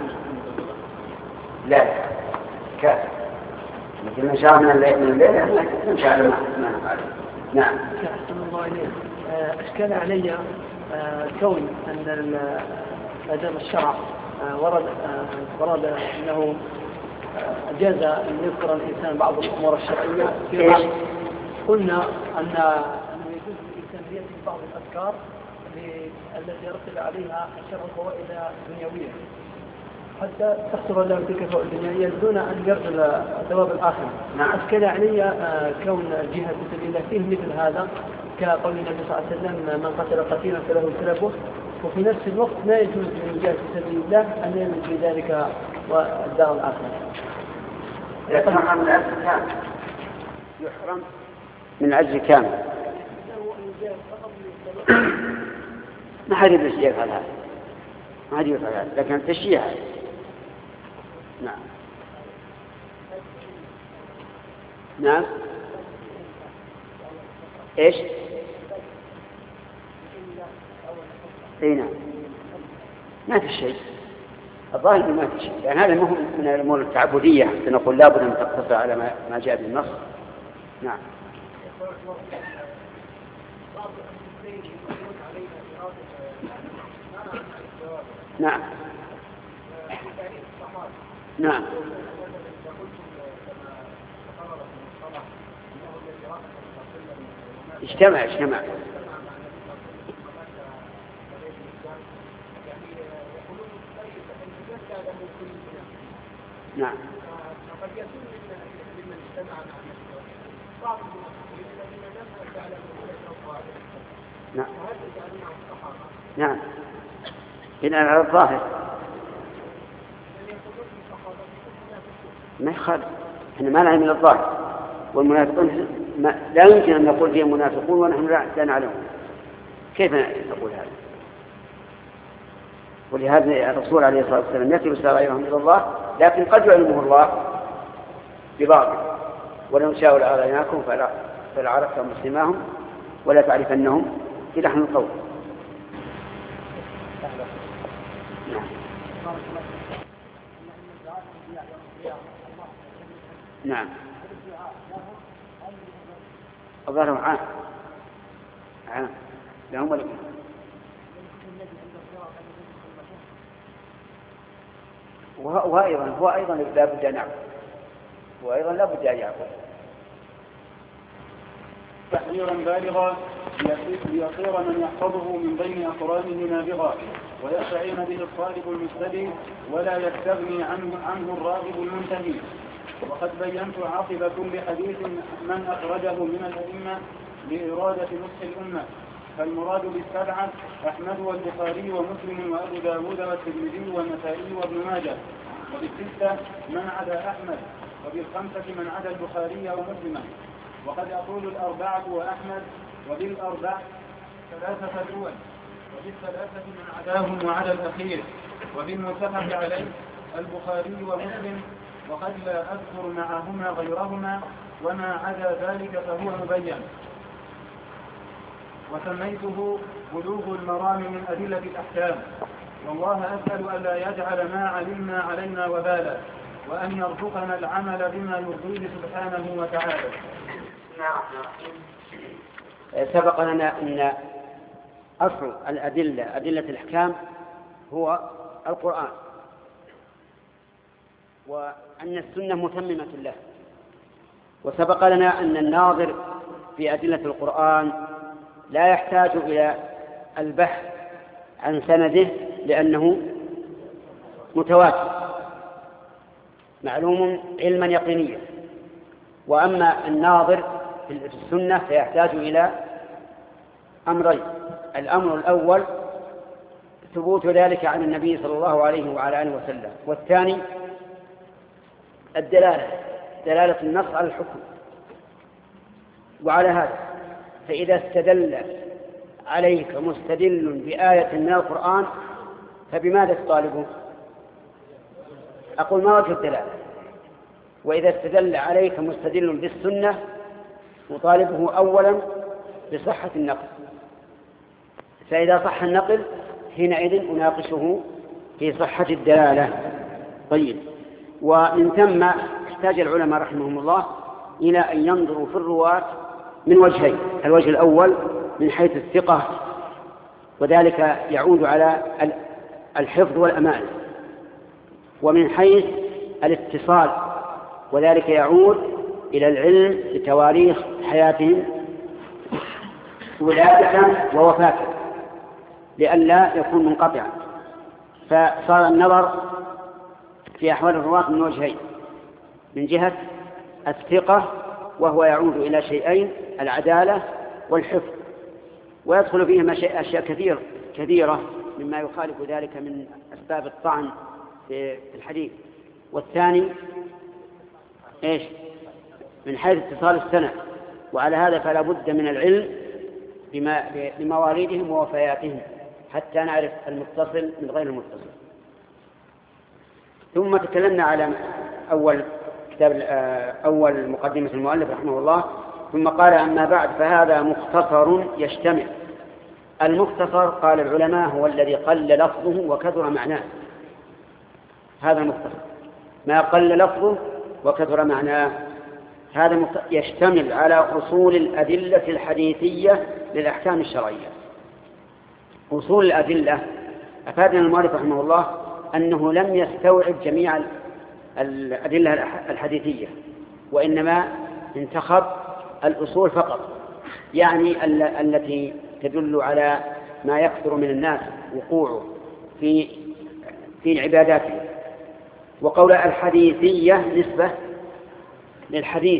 لا كافر مثل ما شاء من الليل إن شاء الله ما نفعل. نعم. أحسن الله إليك. أشكال علي كون أن أدام الشرع ورد أنه أجاز أن يذكر الإنسان بعض الأمور الشرعية في قلنا أنه يجوز الإنسان يأتي بعض الأذكار التي يرتب عليها الشرع فوائد دنيوية حتى تحصل له تلك الفوائد الدنيوية دون أن يرجو الثواب الآخر. أشكال علي كون الجهاد في سبيل الله فيه مثل هذا كقول النبي صلى الله عليه وسلم من قتل قتيلا فله سلبه، وفي نفس الوقت لا يجوز للجهاد في سبيل الله أن يمد في ذلك والدار الآخرة. يحرم من أجل كامل، يحرم من أجل كامل. ما حد يفعل هذا، ما حد يفعل هذا، لكن تشييع. نعم نعم. ايش؟ اي نعم ما في شيء، الظاهر ما في شيء، لأن هذا مهم من الأمور التعبدية حتى نقول لابد أن تقتصر على ما جاء بالنص. نعم. نعم نعم اجتمع نعم. قد يكون ممن اجتمع مع بعض المسلمين الذين لم يعلموا نعم نعم بناء على الظاهر ما يخالف، احنا ما نعلم من الظاهر، والمنافقون لا يمكن ان نقول فيهم منافقون ونحن لا نعلمهم، كيف نقول هذا؟ ولهذا الرسول عليه الصلاه والسلام يكتب سرائرهم الى الله، لكن قد يعلمه الله ببعض، ولو شاءوا لأريناكم فلا عرفتم مسلماهم ولا تعرفنهم في لحن القول. نعم الظاهر عام لهم ولكم. هو أيضا لا بد أن يعقل، وأيضا لا بد أن يعقل. تحذيرا بالغا ليصير من يحفظه من بين أقرانه نابغا ويستعين به الطالب المبتدئ ولا يستغني عنه الراغب المنتهي. وقد بينت عاقب كل حديث من أخرجه من الأئمة لإرادة نصح الأمة. فالمراد بالسبعة أحمد والبخاري ومسلم وأبو داود والترمذي والنسائي وابن ماجه، وبالستة من عدا أحمد، وبالخمسة من عدا البخاري ومسلم. وقد أقول الأربعة وأحمد، وبالأربع ثلاثة دول، وبالثلاثة من عداهم وعلى الأخير، وبالمتفق عليه البخاري ومسلم، وقد لا أذكر معهما غيرهما، وما عدا ذلك فهو مبين. وسميته بلوغ المرام من أدلة الأحكام. والله أسأل ألا يجعل ما علمنا علينا وبالا، وأن يرزقنا العمل بما يرضيه سبحانه وتعالى. سبق لنا أن أصل الأدلة أدلة الأحكام هو القرآن، وأن السنة متممة له. وسبق لنا أن الناظر في أدلة القرآن لا يحتاج إلى البحث عن سنده لأنه متواتر معلوم علما يقينيا. وأما الناظر في السنة فيحتاج إلى أمرين: الأمر الأول ثبوت ذلك عن النبي صلى الله عليه وعلى آله وسلم، والثاني دلالة النص على الحكم. وعلى هذا فإذا استدل عليك مستدل بآية من القرآن فبماذا تطالبه؟ أقول ما وجه الدلالة. وإذا استدل عليك مستدل بالسنة نطالبه أولا بصحة النقل، فإذا صح النقل حينئذ أناقشه في صحة الدلالة. طيب، ومن ثم احتاج العلماء رحمهم الله إلى أن ينظروا في الرواة من وجهين: الوجه الأول من حيث الثقة، وذلك يعود على الحفظ والأمان، ومن حيث الاتصال، وذلك يعود إلى العلم بتواريخ حياتهم ولادة ووفاة لئلا يكون منقطعا. فصار النظر في أحوال الرواة من وجهين: من جهة الثقة وهو يعود إلى شيئين: العدالة والحفظ، ويدخل فيهما أشياء كثيرة مما يخالف ذلك من أسباب الطعن في الحديث. والثاني إيش؟ من حيث اتصال السنة، وعلى هذا فلا بد من العلم بمواردهم ووفياتهم حتى نعرف المتصل من غير المتصل. ثم تكلمنا على أول مقدمة المؤلف رحمه الله، ثم قال: أما بعد فهذا مختصر يشتمل. المختصر قال العلماء هو الذي قل لفظه وكثر معناه. هذا المختصر ما قل لفظه وكثر معناه، هذا يشتمل على أصول الأدلة الحديثية للأحكام الشرعية. أصول الأدلة أفادنا المؤلف رحمه الله أنه لم يستوعب جميع الأدلة الحديثية، وإنما انتخب الأصول فقط، يعني التي تدل على ما يكثر من الناس وقوعه في عباداته. وقول الحديثية نسبة للحديث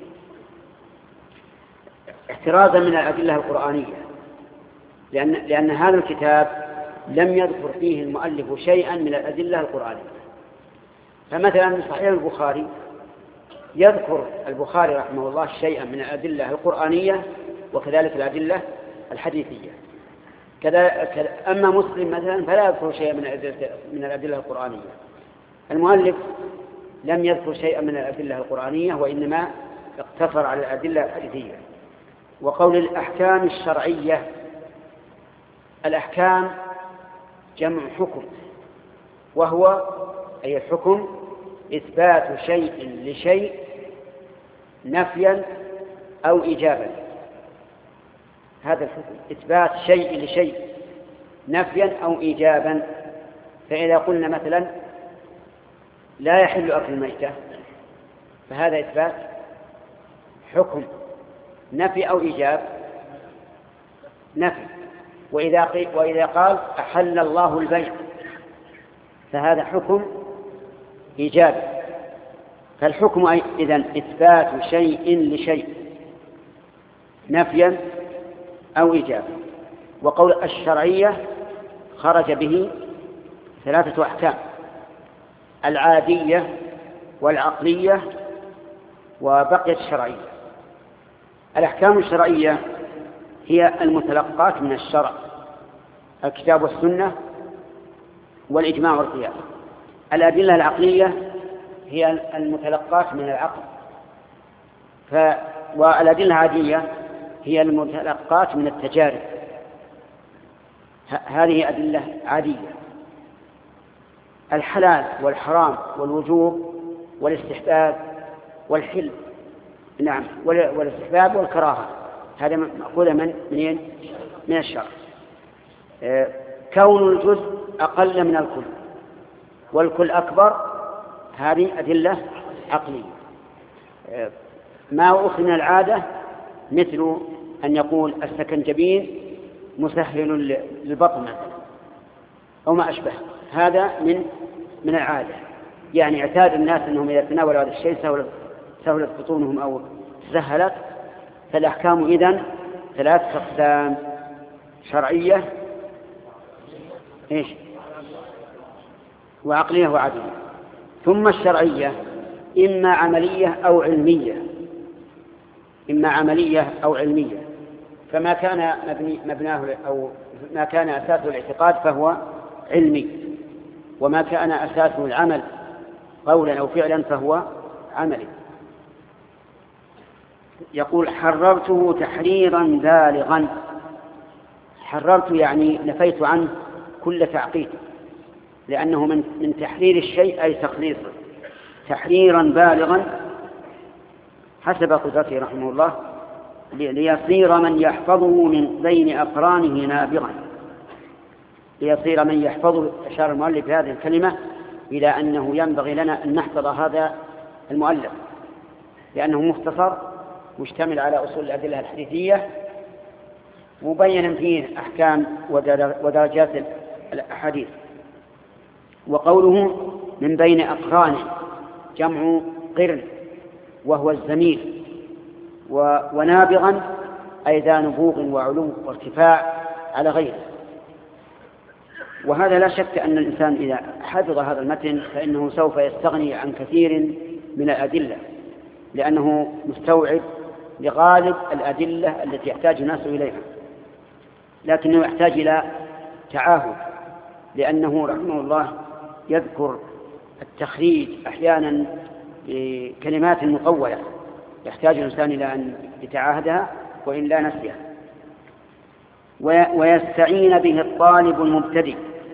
احترازا من الأدلة القرآنية، لأن هذا الكتاب لم يذكر فيه المؤلف شيئا من الأدلة القرآنية. فمثلا من صحيح البخاري يذكر البخاري رحمه الله شيئا من الأدلة القرآنية وكذلك الأدلة الحديثية. أما مسلم مثلا فلا يذكر شيئا من الأدلة القرآنية. المؤلف لم يذكر شيئا من الأدلة القرآنية، وإنما اقتصر على الأدلة الحديثية. وقول الأحكام الشرعية، الأحكام جمع حكم، وهو أي الحكم إثبات شيء لشيء نفيا أو إيجابا. هذا الحكم إثبات شيء لشيء نفيا أو إيجابا. فإذا قلنا مثلا لا يحل أكل الميتة فهذا إثبات حكم نفي أو إيجاب؟ نفي. وإذا قال أحل الله البيع فهذا حكم إيجابي. فالحكم إذن إثبات شيء لشيء نفيا أو إيجابا. وقول الشرعية خرج به 3 أحكام: العادية والعقلية وبقيت الشرعية. الأحكام الشرعية هي المتلقات من الشرع، الكتاب والسنة والإجماع والقياس. الأدلة العقلية هي المتلقات من العقل، والأدلة العادية هي المتلقات من التجارب. هذه أدلة عادية. الحلال والحرام والوجوب والاستحباب والحل، نعم، والاستحباب والكراهة، هذا مأخوذ من الشرع. كون الجزء أقل من الكل والكل أكبر، هذه أدلة عقلية. ما أخذ من العادة مثل أن يقول السكنجبين مسهل للبطن أو ما أشبه، هذا من العادة، يعني اعتاد الناس أنهم إذا تناولوا هذا الشيء سهلت بطونهم أو سهلت. فالأحكام إذن 3 أقسام: شرعية وعقلية وعادية. ثم الشرعية إما عملية أو علمية، فما كان مبناه أو ما كان أساسه الاعتقاد فهو علمي، وما كان أساسه العمل قولا أو فعلا فهو عملي. يقول حررته تحريرا بالغا. حررت يعني نفيت عنه كل تعقيد، لأنه من تحرير الشيء أي تخليصه. تحريرا بالغا حسب قدرته رحمه الله، ليصير من يحفظه من بين أقرانه نابغا. ليصير من يحفظه، أشار المؤلف بهذه الكلمة إلى أنه ينبغي لنا أن نحفظ هذا المؤلف، لأنه مختصر مشتمل على أصول الأدلة الحديثية، مبينا فيه أحكام ودرجات الأحاديث. وقوله من بين أقرانه جمع قرن وهو الزميل، ونابغا أي ذا نبوغ وعلو وارتفاع على غيره. وهذا لا شك أن الإنسان إذا حفظ هذا المتن فإنه سوف يستغني عن كثير من الأدلة، لأنه مستوعب لغالب الأدلة التي يحتاج الناس إليها، لكنه يحتاج إلى تعاهد، لأنه رحمه الله يذكر التخريج أحيانا بكلمات مقولة يحتاج الإنسان إلى أن يتعاهدها وإن لا نسيها. ويستعين به الطالب المبتدئ،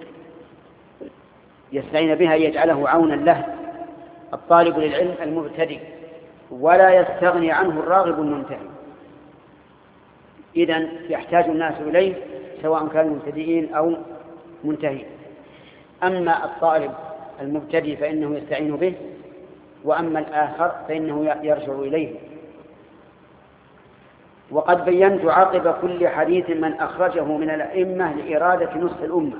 يستعين بها يجعله عونا له الطالب للعلم المبتدئ، ولا يستغني عنه الراغب المنتهي. إذن يحتاج الناس إليه سواء كانوا مبتدئين أو منتهين. أما الطالب المبتدئ فإنه يستعين به، وأما الآخر فإنه يرجع إليه. وقد بينت عقب كل حديث من أخرجه من الأئمة لإرادة نصف الأمة.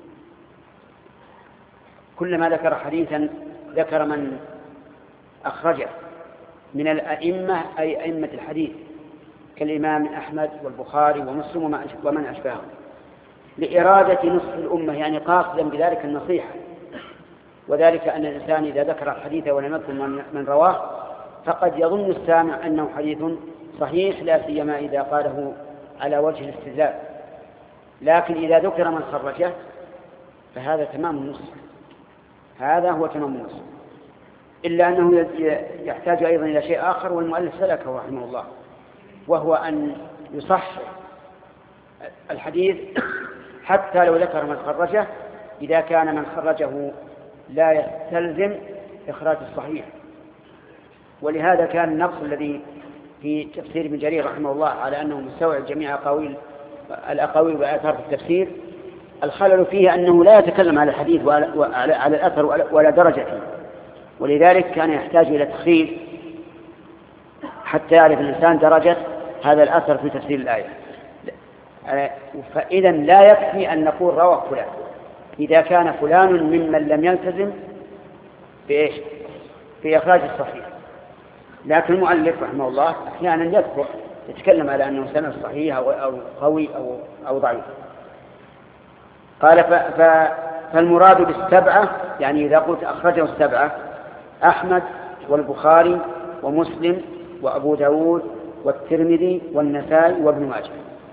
كلما ذكر حديثا ذكر من أخرجه من الأئمة أي أئمة الحديث كالإمام أحمد والبخاري ومسلم ومن أشبههم، لإرادة نصف الأمة، يعني قاصدا بذلك النصيحة. وذلك أن الإنسان إذا ذكر الحديث ولم يذكر من رواه فقد يظن السامع أنه حديث صحيح، لا سيما إذا قاله على وجه الاستدلال. لكن إذا ذكر من خرجه فهذا تمام النصف، هذا هو تمام النصف. إلا أنه يحتاج أيضا إلى شيء آخر والمؤلف سلكه رحمه الله، وهو أن يصح الحديث حتى لو ذكر من خرجه إذا كان من خرجه لا يستلزم إخراج الصحيح. ولهذا كان النقص الذي في تفسير ابن جرير رحمه الله على أنه مستوعب جميع الأقاويل والآثار في التفسير، الخلل فيه أنه لا يتكلم على الحديث وعلى الأثر ولا درجة فيه، ولذلك كان يحتاج إلى تخريج حتى يعرف الإنسان درجة هذا الأثر في تفسير الآية. فإذا لا يكفي أن نقول روى فلان إذا كان فلان ممن لم يلتزم بإيش؟ في إخراج الصحيح. لكن المؤلف رحمه الله أحيانا يذكر يتكلم على أنه سند صحيح أو قوي أو ضعيف. قال فالمراد بالسبعة يعني إذا قلت أخرجه السبعة أحمد والبخاري ومسلم وأبو داود والترمذي والنسائي وابن ماجه.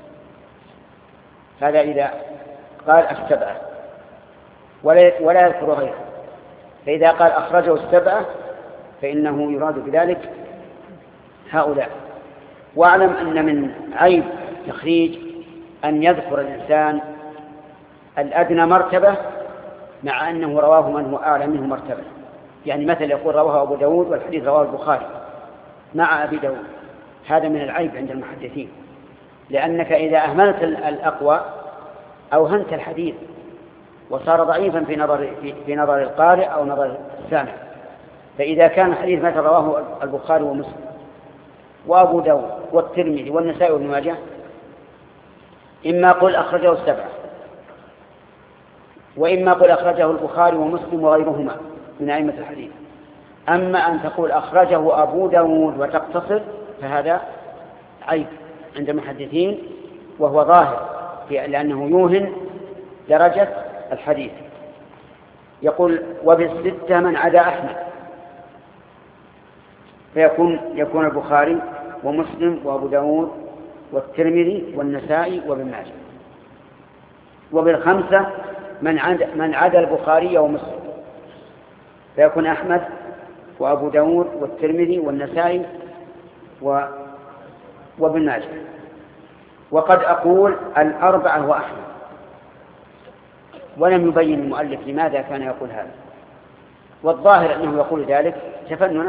هذا إذا قال السبعة ولا يذكر غيره. فإذا قال أخرجه السبعة فإنه يراد بذلك هؤلاء. واعلم أن من عيب تخريج أن يذكر الإنسان الأدنى مرتبة مع أنه رواه من هو أعلى منه مرتبة. يعني مثل يقول رواه أبو داود والحديث رواه البخاري مع أبي داود. هذا من العيب عند المحدثين، لأنك إذا أهملت الأقوى أوهنت الحديث وصار ضعيفا في نظر القارئ أو نظر السامع. فإذا كان الحديث مثل رواه البخاري ومسلم وأبو داود والترمذي والنسائي وابن ماجه إما قل أخرجه السبعة وإما قل أخرجه البخاري ومسلم وغيرهما من أئمة الحديث. أما أن تقول أخرجه أبو داود وتقتصر فهذا عيب عند المحدثين وهو ظاهر لأنه يوهن درجة الحديث. يقول وبالستة من عدا أحمد، فيكون البخاري ومسلم وأبو داود والترمذي والنسائي وابن ماجه. وبالخمسة من عدا البخاري ومسلم، فيكون أحمد وأبو داود والترمذي والنسائي وابن ماجه. وقد أقول الأربعة وأحمد، ولم يبين المؤلف لماذا كان يقول هذا. والظاهر أنه يقول ذلك تفننا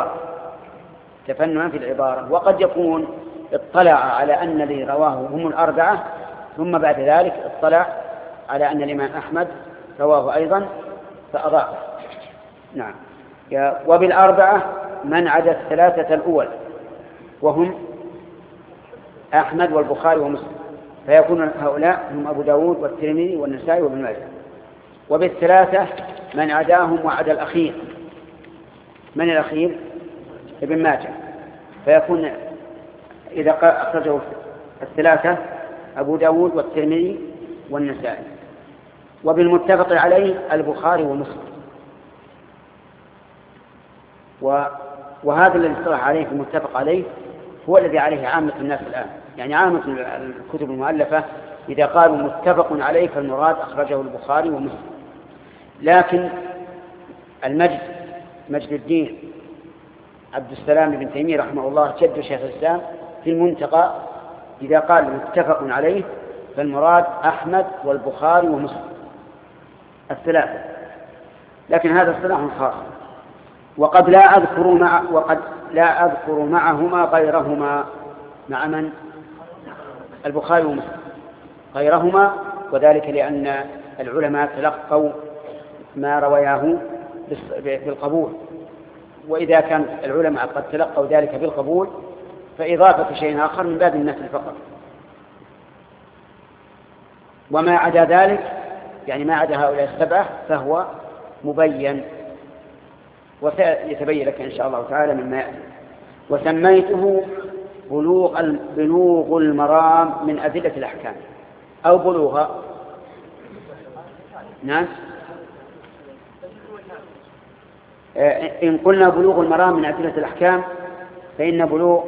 في العبارة، وقد يكون اطلع على أن الذي رواه هم الأربعة ثم بعد ذلك اطلع على أن الإمام أحمد رواه أيضا فأضاف. نعم. وبالأربعة من عدا الثلاثة الأول وهم أحمد والبخاري ومسلم، فيكون هؤلاء هم أبو داود والترمذي والنسائي وابن ماجه. وبالثلاثة من عداهم وعدا الأخير. من الأخير؟ ابن ماجه، فيكون إذا أخرجه الثلاثة أبو داود والترمذي والنسائي. وبالمتفق عليه البخاري ومسلم. وهذا الذي اصطلح عليه المتفق عليه هو الذي عليه عامة الناس الآن. يعني عامة الكتب المؤلفة إذا قالوا متفق عليه فالمراد أخرجه البخاري ومسلم. لكن مجد الدين عبد السلام بن تيمية رحمه الله جد شيخ الإسلام في المنتقى إذا قال متفق عليه فالمراد أحمد والبخاري ومسلم الثلاثة. لكن هذا اصطلاح خاص. وقد لا أذكر معهما غيرهما. مع من؟ البخاري ومسلم غيرهما، وذلك لأن العلماء تلقوا ما روياه بالقبول، وإذا كان العلماء قد تلقوا ذلك بالقبول فإضافة شيء آخر من باب النفي فقط. وما عدا ذلك يعني ما عدا هؤلاء السبعة فهو مبين، وسيتبين لك إن شاء الله تعالى مما يأتي. وسميته بلوغ المرام من أدلة الأحكام أو بلوغ. نعم. إن قلنا بلوغ المرام من أدلة الأحكام فإن بلوغ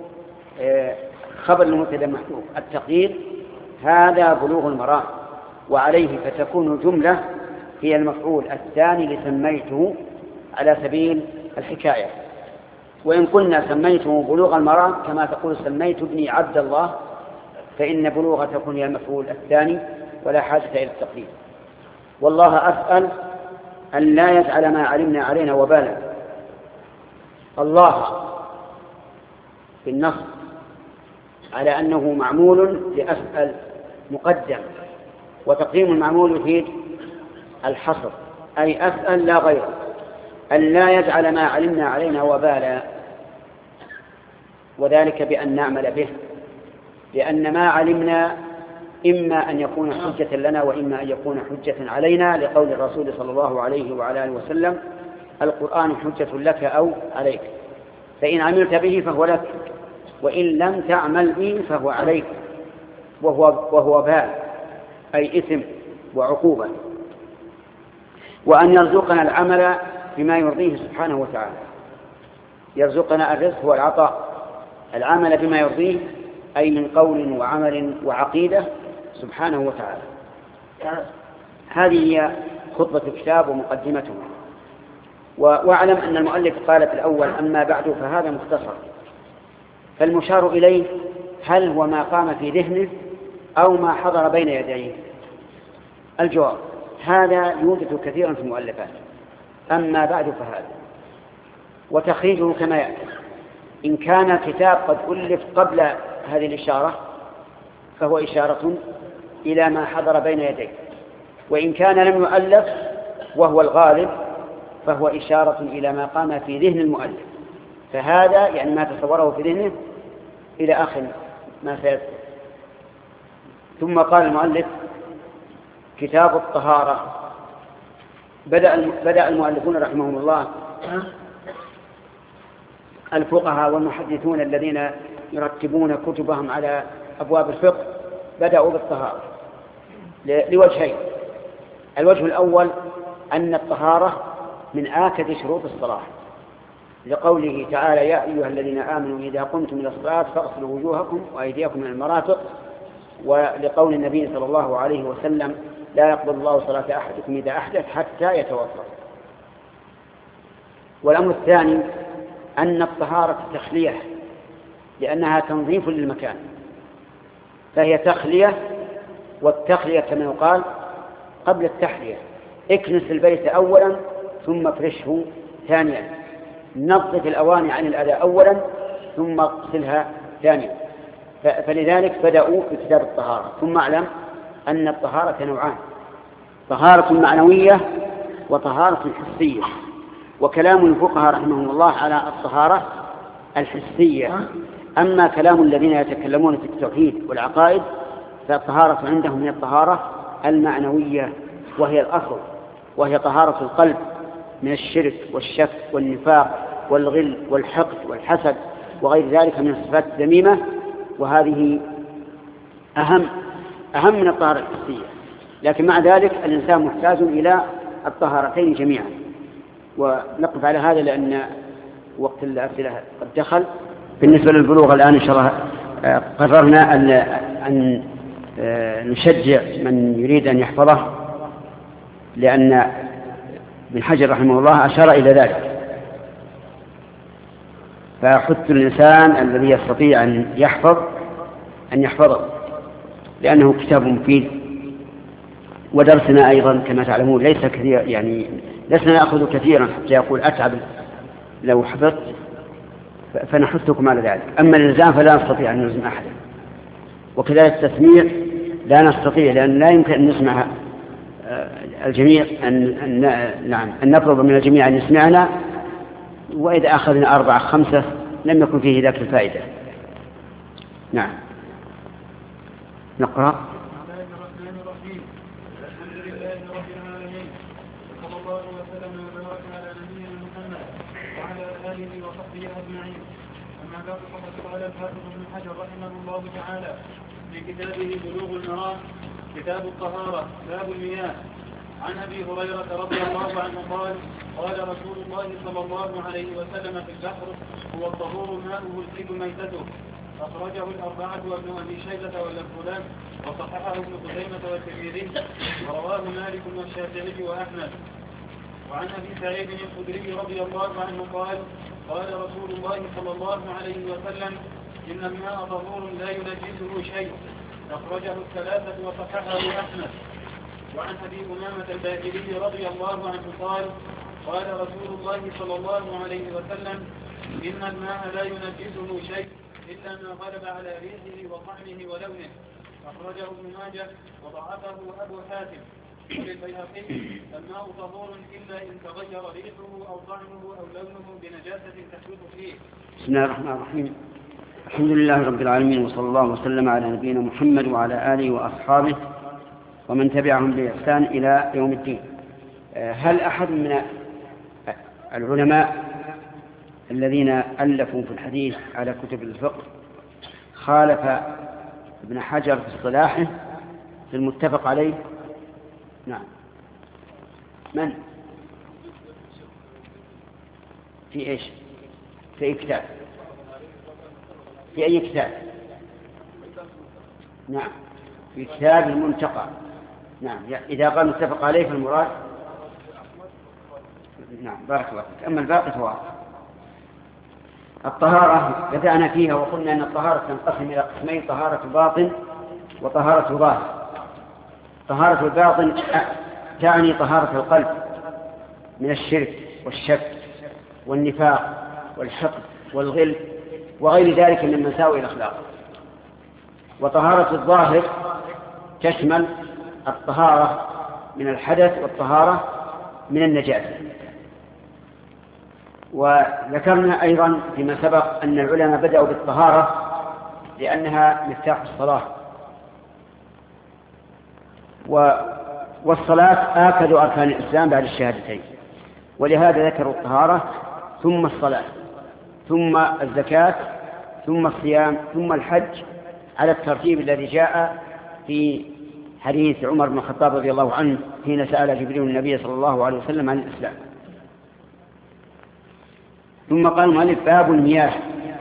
خبر المبتدأ محذوف، التقدير هذا بلوغ المرام، وعليه فتكون جملة هي المفعول الثاني لسميته على سبيل الحكاية. وإن قلنا سميته بلوغ المرام كما تقول سميت ابني عبد الله فإن بلوغ تكون هي المفعول الثاني ولا حاجة إلى التقدير. والله أسأل أن لا يجعل ما علمنا علينا وبالا. الله بالنص على أنه معمول لأسأل مقدم، وتقديم المعمول يفيد الحصر، أي أسأل لا غيره، أن لا يجعل ما علمنا علينا وبالا. وذلك بأن نعمل به، لأن ما علمنا إما أن يكون حجة لنا وإما أن يكون حجة علينا، لقول الرسول صلى الله عليه وعلى آله وسلم: القرآن حجة لك أو عليك، فإن عملت به فهو لك، وإن لم تعمل به فهو عليك، وهو بال، أي إثم وعقوبة. وأن يرزقنا العمل بما يرضيه سبحانه وتعالى، يرزقنا الرزق والعطاء، العمل بما يرضيه أي من قول وعمل وعقيدة سبحانه وتعالى. هذه هي خطبة الكتاب ومقدمته. واعلم أن المؤلف قال في الأول: أما بعد فهذا مختصر. فالمشار إليه هل هو ما قام في ذهنه أو ما حضر بين يديه؟ الجواب: هذا يوجد كثيرا في المؤلفات. أما بعد فهذا، وتخريجه كما يأتي: إن كان الكتاب قد ألف قبل هذه الإشارة فهو إشارة إلى ما حضر بين يديه، وإن كان لم يؤلف وهو الغالب فهو إشارة إلى ما قام في ذهن المؤلف. فهذا يعني ما تصوره في ذهنه إلى آخر ما سيذكر. ثم قال المؤلف: كتاب الطهارة. بدأ المؤلفون رحمهم الله، الفقهاء والمحدثون الذين يرتبون كتبهم على أبواب الفقه، بدأوا بالطهارة لوجهين. الوجه الأول أن الطهارة من آكد شروط الصلاة، لقوله تعالى: يا أيها الذين آمنوا إذا قمتم إلى الصلاة فاغسلوا وجوهكم وأيديكم من المرافق، ولقول النبي صلى الله عليه وسلم: لا يقبل الله صلاة أحدكم إذا أحدث حتى يتوضأ. والأمر الثاني أن الطهارة تخلية، لأنها تنظيف للمكان، فهي تخلية، والتخلية كما يقال قبل التحلية: اكنس البيت أولا ثم افرشه ثانيا، نظف الأواني عن الأذى أولا ثم اغسلها ثانيا. فلذلك بدأوا بكتاب الطهارة. ثم اعلم أن الطهارة نوعان: طهارة معنوية وطهارة حسية. وكلام الفقهاء رحمهم الله على الطهارة الحسية. أما كلام الذين يتكلمون في التوحيد والعقائد فالطهارة عندهم هي الطهارة المعنوية، وهي الأصل، وهي طهارة القلب من الشرك والشك والنفاق والغل والحقد والحسد وغير ذلك من الصفات الذميمة، وهذه أهم من الطهارة الحسية. لكن مع ذلك الإنسان محتاج إلى الطهارتين جميعا. ونقف على هذا لأن وقت الأسئلة قد دخل. بالنسبة للبلوغ الآن إن شاء الله قررنا أن نشجع من يريد أن يحفظه، لأن ابن حجر رحمه الله أشار إلى ذلك، فحث الإنسان الذي يستطيع أن يحفظه لأنه كتاب مفيد. ودرسنا أيضا كما تعلمون ليس كثير، يعني لسنا نأخذ كثيرا حتى يقول أتعب لو حفظت، فنحثكم على ذلك. أما الإلزام فلا نستطيع أن نلزم أحدا، وكذلك التسميع لا نستطيع، لأن لا يمكن أن نسمع الجميع، أن نطلب من الجميع أن يسمعنا، وإذا أخذنا 4 5 لم يكن فيه ذاك الفائدة. نعم، نقرأ. قال الحافظ ابن حجر رحمه الله تعالى في كتابه بلوغ المرام كتاب الطهارة باب المياه: عن أبي هريرة رضي الله عنه قال: قال رسول الله صلى الله عليه وسلم في البحر: هو الطهور ماؤه الكيد ميتته. أخرجه الأربعة وابن أبي شيبة واللفظان، وصححه ابن خزيمة والترمذي، ورواه مالك والشافعي وأحمد. وعن أبي سعيد الخدري رضي الله عنه قال: قال رسول الله صلى الله عليه وسلم: إن الماء طهور لا ينجسه شيء. أخرجه الثلاثة وصححه أحمد. وعن أبي أمامة الباهلي رضي الله عنه قال: قال رسول الله صلى الله عليه وسلم: إن الماء لا ينجسه شيء إلا ما غلب على ريحه وطعمه ولونه. أخرجه ابن ماجه وضعفه أبو حاتم. وللبيهقي: الماء طهور إلا إن تغير ريحه أو طعمه أو لونه بنجاسة تحدث فيه. بسم الله الرحمن الرحيم. الحمد لله رب العالمين، وصلى الله وسلم على نبينا محمد وعلى آله وأصحابه ومن تبعهم بإحسان إلى يوم الدين. هل أحد من العلماء الذين ألفوا في الحديث على كتب الفقه خالف ابن حجر في اصطلاحه في المتفق عليه؟ نعم. من؟ في إيش؟ في أي كتاب؟ في أي كتاب؟ نعم، في كتاب المنتقى. نعم، إذا قال متفق عليه فالمراد. نعم، بارك الله فيك. أما الباقي فهو الطهارة بدأنا فيها وقلنا أن الطهارة تنقسم إلى قسمين: طهارة باطن وطهارة ظاهر. طهارة الباطن تعني طهارة القلب من الشرك والشك والنفاق والحقد والغل وغير ذلك من مساوئ الأخلاق. وطهارة الظاهر تشمل الطهارة من الحدث والطهارة من النجاسة. وذكرنا أيضا فيما سبق أن العلماء بدأوا بالطهارة لأنها مفتاح الصلاة، والصلاة آكد أركان الإسلام بعد الشهادتين، ولهذا ذكروا الطهارة ثم الصلاة ثم الزكاة ثم الصيام ثم الحج على الترتيب الذي جاء في حديث عمر بن الخطاب رضي الله عنه حين سأل جبريل النبي صلى الله عليه وسلم عن الإسلام. ثم قال المؤلف: باب المياه،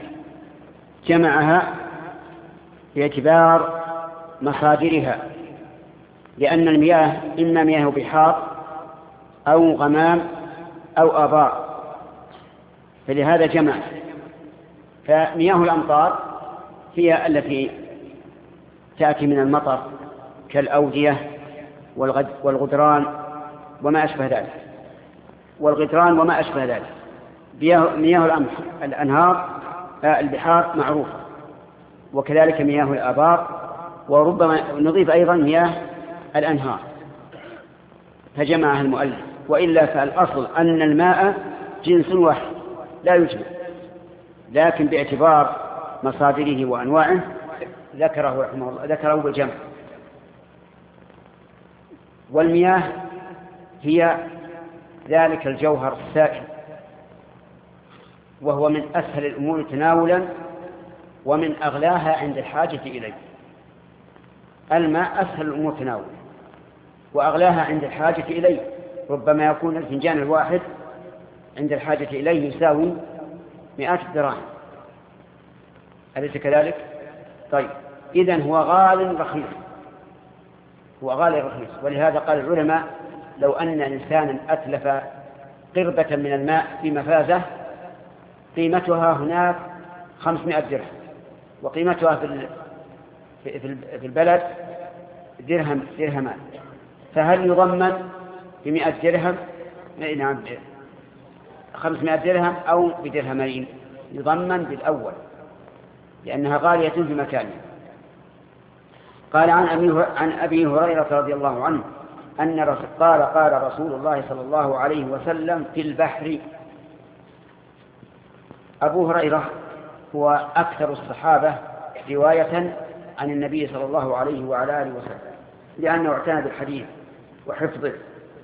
جمعها باعتبار مصادرها، لأن المياه إما مياه بحار أو غمام أو آبار، فلهذا جمع. فمياه الأمطار هي التي تأتي من المطر كالأودية والغدران وما أشبه ذلك، مياه الأنهار البحار معروفة، وكذلك مياه الآبار، وربما نضيف أيضا مياه الأنهار، فجمعها المؤلف. وإلا فالأصل أن الماء جنس واحد لا يجمع، لكن باعتبار مصادره وأنواعه ذكره رحمه الله ذكره بالجمع. والمياه هي ذلك الجوهر السائل، وهو من أسهل الأمور تناولا ومن أغلاها عند الحاجة إليه. الماء أسهل الأمور تناولا وأغلاها عند الحاجة إليه، ربما يكون الفنجان الواحد عند الحاجة إليه يساوي 100 دراهم، أليس كذلك؟ طيب، إذن هو غال رخيص، ولهذا قال العلماء: لو أن إنسانا أتلف قربة من الماء في مفازة قيمتها هناك 500 درهم، وقيمتها في البلد درهمان، فهل يضمن ب100 درهم؟ نعم، 500 درهم أو بدرهمين؟ يضمن بالأول لأنها غالية في مكانها. قال عن أبي هريرة رضي الله عنه أن قال رسول الله صلى الله عليه وسلم في البحر. أبو هريرة هو أكثر الصحابة رواية عن النبي صلى الله عليه وعلى آله وسلم، لأنه اعتنى بالحديث وحفظه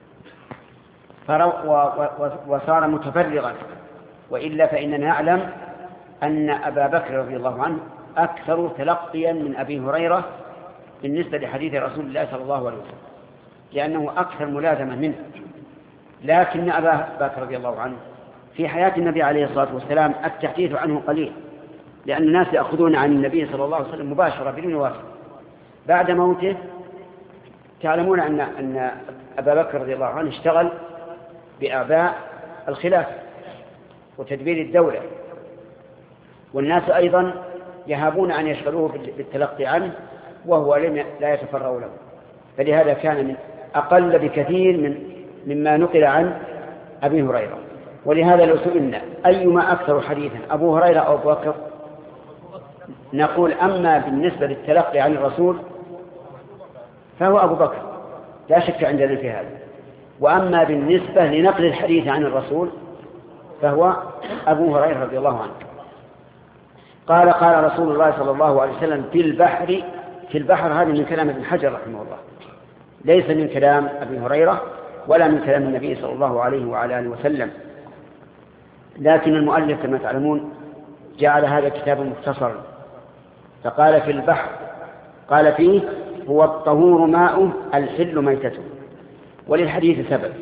وصار متفرغا. وإلا فإننا نعلم أن أبا بكر رضي الله عنه أكثر تلقيا من أبي هريرة بالنسبة لحديث رسول الله صلى الله عليه وسلم، لأنه أكثر ملازمة منه. لكن أبا بكر رضي الله عنه في حياة النبي عليه الصلاة والسلام التحديث عنه قليل، لأن الناس يأخذون عن النبي صلى الله عليه وسلم مباشرة بدون واسطة. بعد موته تعلمون أن أبا بكر رضي الله عنه اشتغل بأعباء الخلافة وتدبير الدولة، والناس أيضا يهابون أن يشغلوه بالتلقي عنه وهو لا يتفرغ له، فلهذا كان من أقل بكثير مما نقل عن أبي هريرة. ولهذا لو سئلنا أيما أكثر حديثا أبو هريرة أو أبو بكر، نقول أما بالنسبة للتلقي عن الرسول فهو أبو بكر لا شك عندنا في هذا، وأما بالنسبة لنقل الحديث عن الرسول فهو أبو هريرة رضي الله عنه. قال رسول الله صلى الله عليه وسلم في البحر. هذه من كلام ابن حجر رحمه الله، ليس من كلام أبي هريرة ولا من كلام النبي صلى الله عليه وعلى آله وسلم. لكن المؤلف كما تعلمون جعل هذا الكتاب مختصرا، فقال في البحر قال فيه هو الطهور ماؤه الحل ميتته. وللحديث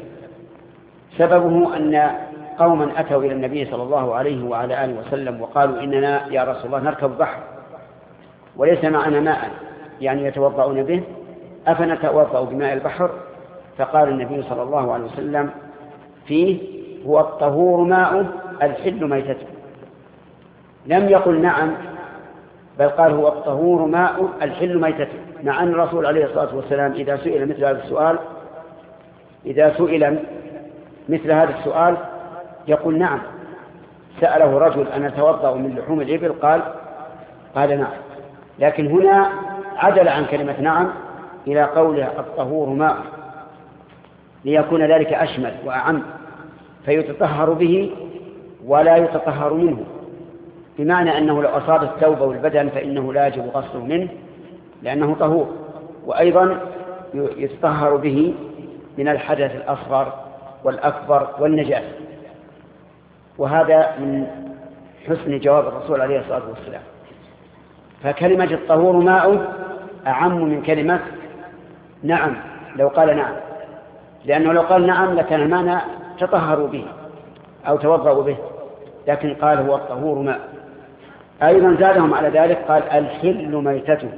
سببه أن قوما أتوا إلى النبي صلى الله عليه وعلى آله وسلم وقالوا إننا يا رسول الله نركب البحر وليس معنا ماء يعني يتوضؤون به، أفنتوضأ بماء البحر؟ فقال النبي صلى الله عليه وسلم فيه هو الطهور ماؤه الحل ميتته. لم يقل نعم، بل قال هو الطهور ماؤه الحل ميتته، مع أن الرسول عليه الصلاة والسلام إذا سئل مثل هذا السؤال يقول نعم. سأله رجل أن يتوضأ من لحوم الإبل قال نعم، لكن هنا عدل عن كلمة نعم إلى قوله الطهور ماء ليكون ذلك أشمل وأعم، فيتطهر به ولا يتطهر منه، بمعنى أنه لو أصاب الثوب والبدن فإنه لا يجب غسله منه لأنه طهور، وأيضا يتطهر به من الحدث الأصغر والأكبر والنجاسة. وهذا من حسن جواب الرسول عليه الصلاة والسلام. فكلمة الطهور ماء أعم من كلمة نعم لو قال نعم، لأنه لو قال نعم لكان المعنى تطهروا به أو توضأوا به، لكن قال هو الطهور ماء. أيضا زادهم على ذلك قال الحل ميتته.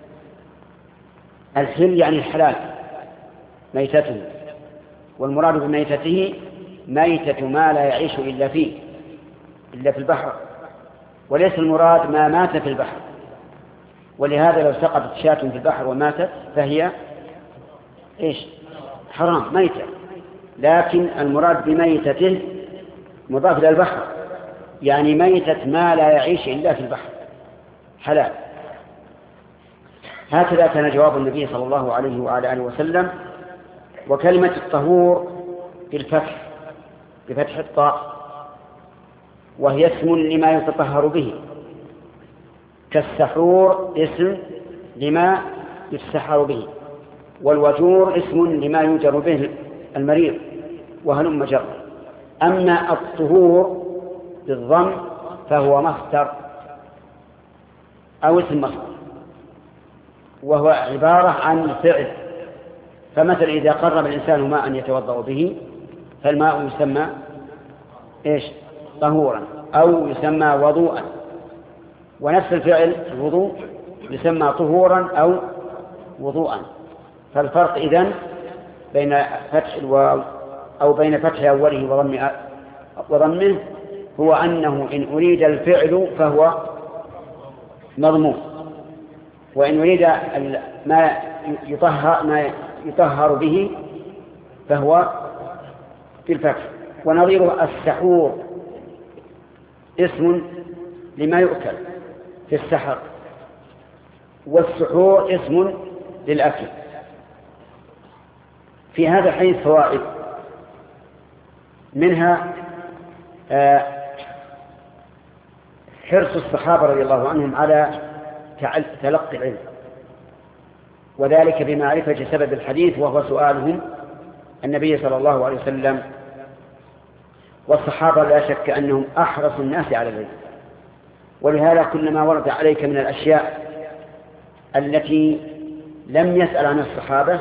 الحل يعني الحلال ميتته، والمراد بميتته ميتة ما لا يعيش إلا في البحر، وليس المراد ما مات في البحر. ولهذا لو سقطت شاة في البحر وماتت فهي حرام ميتة، لكن المراد بميتته مضاف إلى البحر، يعني ميتة ما لا يعيش إلا في البحر حلال. هكذا كان جواب النبي صلى الله عليه وعلى آله وسلم. وكلمة الطهور بفتح الطاء، وهي اسم لما يتطهر به، كالسحور اسم لما يتسحر به، والوجور اسم لما يوجر به المريض، وهلم جر. أما الطهور بالضم فهو مصدر أو اسم مصدر، وهو عبارة عن فعل. فمثلا إذا قرب الإنسان ماء يتوضأ به فالماء يسمى طهورا أو يسمى وضوءا، ونفس الفعل الوضوء يسمى طهورا أو وضوءا. فالفرق إذن بين فتح الواو أو بين فتح أوله وضمه هو أنه إن أريد الفعل فهو مضمون، وإن أريد ما يطهر به فهو بالفتح. ونظيره السحور اسم لما يؤكل في السحر، والسحور اسم للأكل. في هذا الحديث فوائد، منها حرص الصحابة رضي الله عنهم على تلقي العلم، وذلك بمعرفة سبب الحديث وهو سؤالهم النبي صلى الله عليه وسلم. والصحابة لا شك أنهم أحرص الناس على العلم، ولهذا كلما ورد عليك من الأشياء التي لم يسأل عنها الصحابة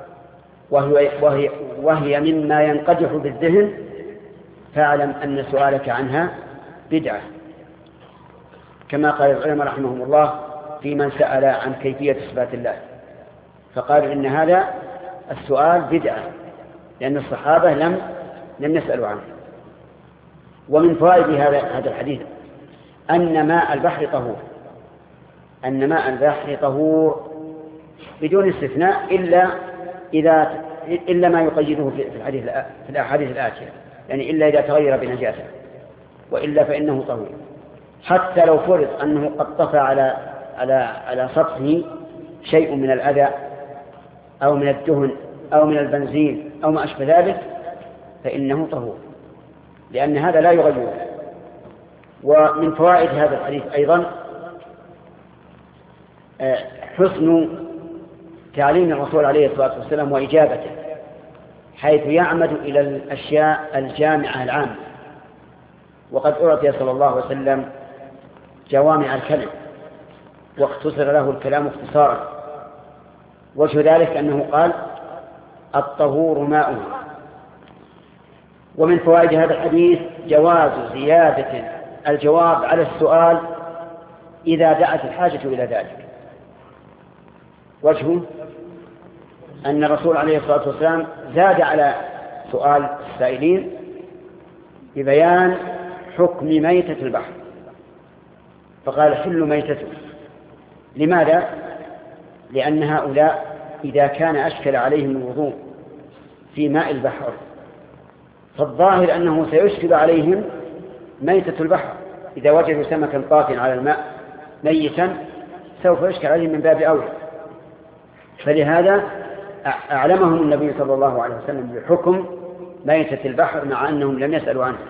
وهي مما ينقدح بالذهن فاعلم أن سؤالك عنها بدعة، كما قال العلماء رحمهم الله في من سأل عن كيفية إثبات الله، فقالوا إن هذا السؤال بدعة لأن الصحابة لم يسألوا عنه. ومن فوائد هذا الحديث أن ماء البحر طهور، أن ماء البحر طهور بدون استثناء إلا ما يقيده في الأحاديث الآتية، يعني إلا إذا تغير بنجاسة، وإلا فإنه طهور. حتى لو فرض أنه قد طفى على سطحه شيء من الأذى أو من الدهن أو من البنزين أو ما أشبه ذلك فإنه طهور، لأن هذا لا يغيره. ومن فوائد هذا الحديث أيضا حسن تعليم الرسول عليه الصلاة والسلام وإجابته، حيث يعمد إلى الأشياء الجامعة العامة. وقد أعطي صلى الله عليه وسلم جوامع الكلم واختصر له الكلام اختصارا. وجه ذلك أنه قال الطهور ماؤه. ومن فوائد هذا الحديث جواز زيادة الجواب على السؤال إذا دعت الحاجة إلى ذلك. وجهه أن الرسول عليه الصلاة والسلام زاد على سؤال السائلين ببيان حكم ميتة البحر، فقال حل ميتته. لماذا؟ لأن هؤلاء إذا كان أشكل عليهم الوضوء في ماء البحر فالظاهر أنه سيشكل عليهم ميتة البحر. إذا وجدوا سمكا طافيا على الماء ميتا سوف يشكل عليهم من باب أولى. فلهذا أعلمهم النبي صلى الله عليه وسلم بحكم ميتة البحر مع أنهم لم يسألوا عنه.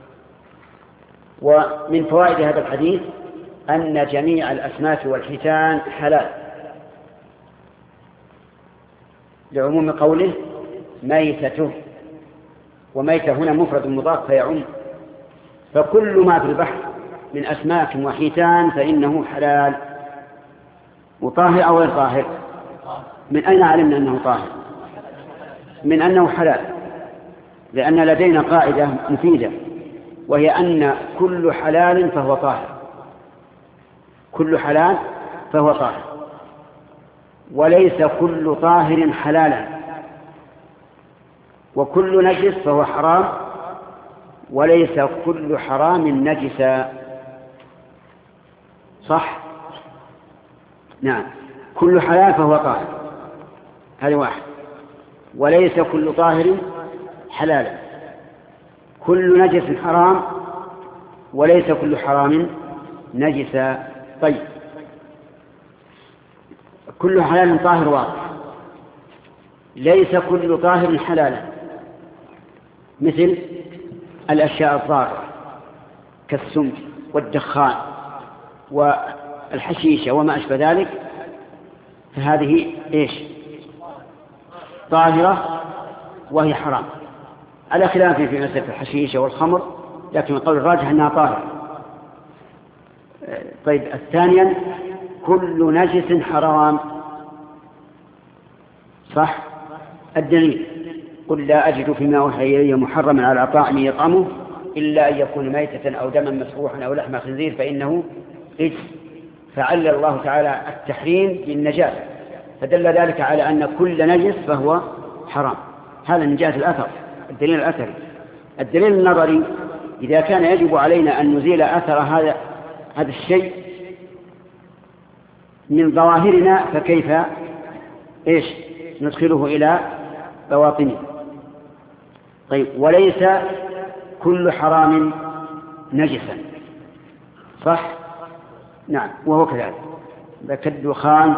ومن فوائد هذا الحديث أن جميع الأسماك والحيتان حلال، لعموم قوله ميتته، وميتة هنا مفرد مضاف فيعم، فكل ما في البحر من أسماك وحيتان فإنه حلال. وطاهر أو غير طاهر؟ من أين علمنا أنه طاهر؟ من أنه حلال، لأن لدينا قاعدة مفيدة وهي أن كل حلال فهو طاهر، كل حلال فهو طاهر، وليس كل طاهر حلالا، وكل نجس فهو حرام، وليس كل حرام نجسا. صح؟ نعم، كل حلال فهو طاهر، هذا واحد، وليس كل طاهر حلالا. كل نجس حرام، وليس كل حرام نجسا. طيب، كل حلال طاهر واضح، ليس كل طاهر حلالا، مثل الأشياء الضارة كالسم والدخان والحشيشة وما أشبه ذلك، فهذه إيش؟ طاهرة وهي حرام، على خلاف في مسألة الحشيشة والخمر، لكن القول الراجح أنها طاهرة. طيب، الثانيا كل نجس حرام. صح؟ الدليل قل لا أجد فيما أوحي إلي محرما على طاعم يطعمه إلا أن يكون ميتة أو دما مسفوحا أو لحم خنزير فإنه رجس. فعلل الله تعالى التحريم بالنجاسة، فدل ذلك على أن كل نجس فهو حرام. هذا من جهة الأثر، الدليل الأثري. الدليل النظري إذا كان يجب علينا أن نزيل أثر هذا الشيء من ظواهرنا، فكيف إيش ندخله إلى بواطنه؟ طيب، وليس كل حرام نجسا. صح؟ نعم، وهو كذلك، كالدخان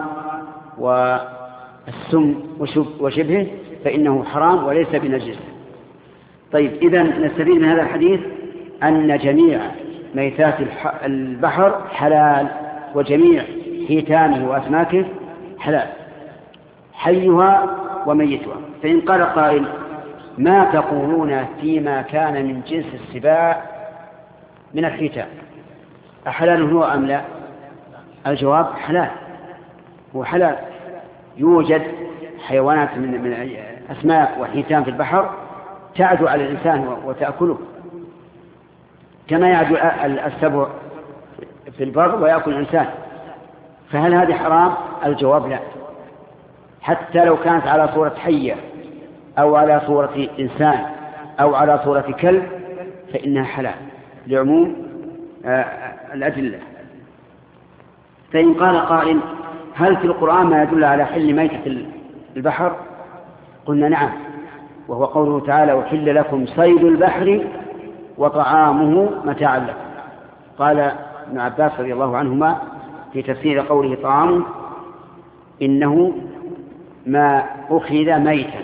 والسم وشبهه فإنه حرام وليس بنجس. طيب، إذن نستفيد من هذا الحديث أن جميع ميتات البحر حلال، وجميع حيتانه وأسماكه حلال، حيها وميتها. فإن قال قائل ما تقولون فيما كان من جنس السباع من الحيتان، أحلال هو أم لا؟ الجواب حلال، هو حلال. يوجد حيوانات من أسماك وحيتان في البحر تعدو على الإنسان وتأكله، كما يعدو السبع في البر ويأكل الإنسان. فهل هذه حرام؟ الجواب لا، حتى لو كانت على صورة حية أو على صورة إنسان أو على صورة كلب فإنها حلال لعموم الأدلة. فإن قال قائل هل في القرآن ما يدل على حل ميتة البحر؟ قلنا نعم، وهو قوله تعالى وحل لكم صيد البحر وطعامه متاعا لكم. قال ابن عباس رضي الله عنهما في تفسير قوله طعام إنه ما أخذ ميتا.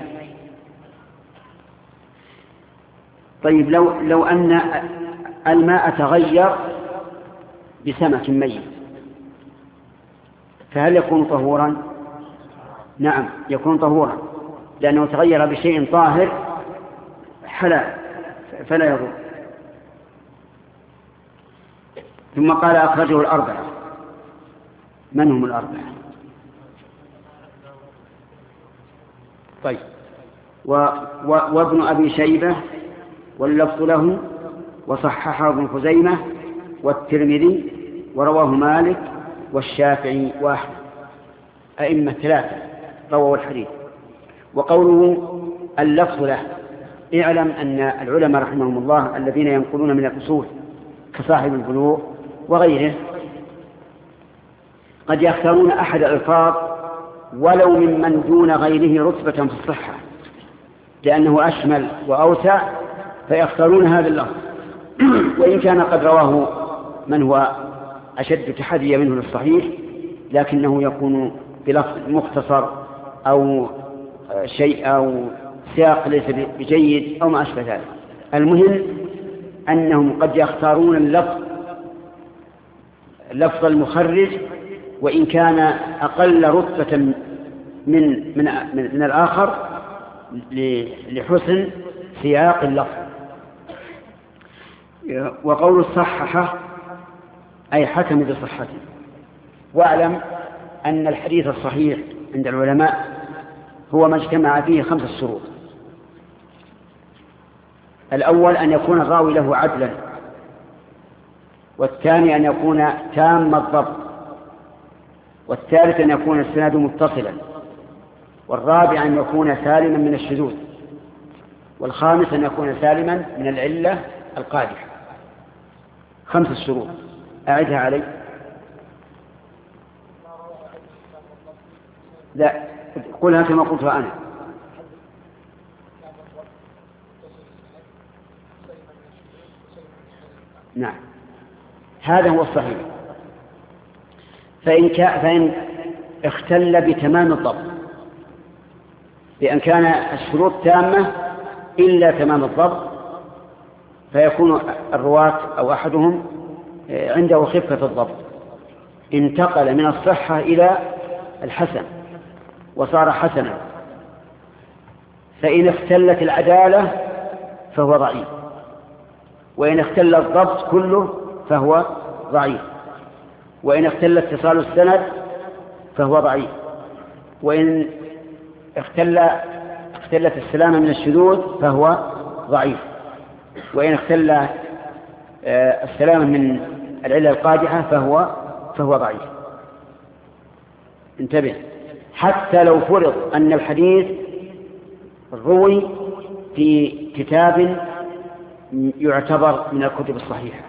طيب، لو أن الماء تغير بسمك ميت فهل يكون طهورا؟ نعم يكون طهورا، لأنه تغير بشيء طاهر حلال فلا يضر. ثم قال أخرجه الأربعة. من هم الأربعة؟ طيب. وابن أبي شيبة واللفظ له، وصححه ابن خزيمة والترمذي، ورواه مالك والشافعي وأحمد، أئمة ثلاثة رووا الحديث. وقوله اللفظ له، اعلم أن العلماء رحمهم الله الذين ينقلون من الأصول كصاحب البلوغ وغيره قد يختارون أحد الألفاظ ولو ممن دون غيره رتبة في الصحة لأنه أشمل وأوسع، فيختارون هذا اللفظ وإن كان قد رواه من هو أشد تحديا منه للصحيح، لكنه يكون بلفظ مختصر أو شيء أو سياق ليس بجيد أو ما أشبه ذلك. المهم أنهم قد يختارون اللفظ المخرج وإن كان أقل رتبة من الآخر لحسن سياق اللفظ. وقول الصححة أي حكم بصحته. واعلم أن الحديث الصحيح عند العلماء هو ما اجتمع فيه 5 شروط. الأول أن يكون الراوي له عدلا، والثاني أن يكون تام الضبط، والثالث أن يكون السند متصلا، والرابع أن يكون سالما من الشذوذ، والخامس أن يكون سالما من العلة القادحة. 5 شروط أعدها علي. لا قلها كما قلتها أنا. نعم هذا هو الصحيح. فإن اختل بتمام الضبط، بأن كان الشروط تامة إلا تمام الضبط، فيكون الرواة أو أحدهم عنده خفة الضبط، انتقل من الصحة إلى الحسن وصار حسنا. فإن اختلت العدالة فهو ضعيف، وإن اختل الضبط كله فهو ضعيف، وإن اختل اتصال السند فهو ضعيف، وإن اختلت السلامة من الشذوذ فهو ضعيف، وإن اختل السلامة من العلة القادحة فهو ضعيف. انتبه، حتى لو فرض أن الحديث روي في كتاب يعتبر من الكتب الصحيحة،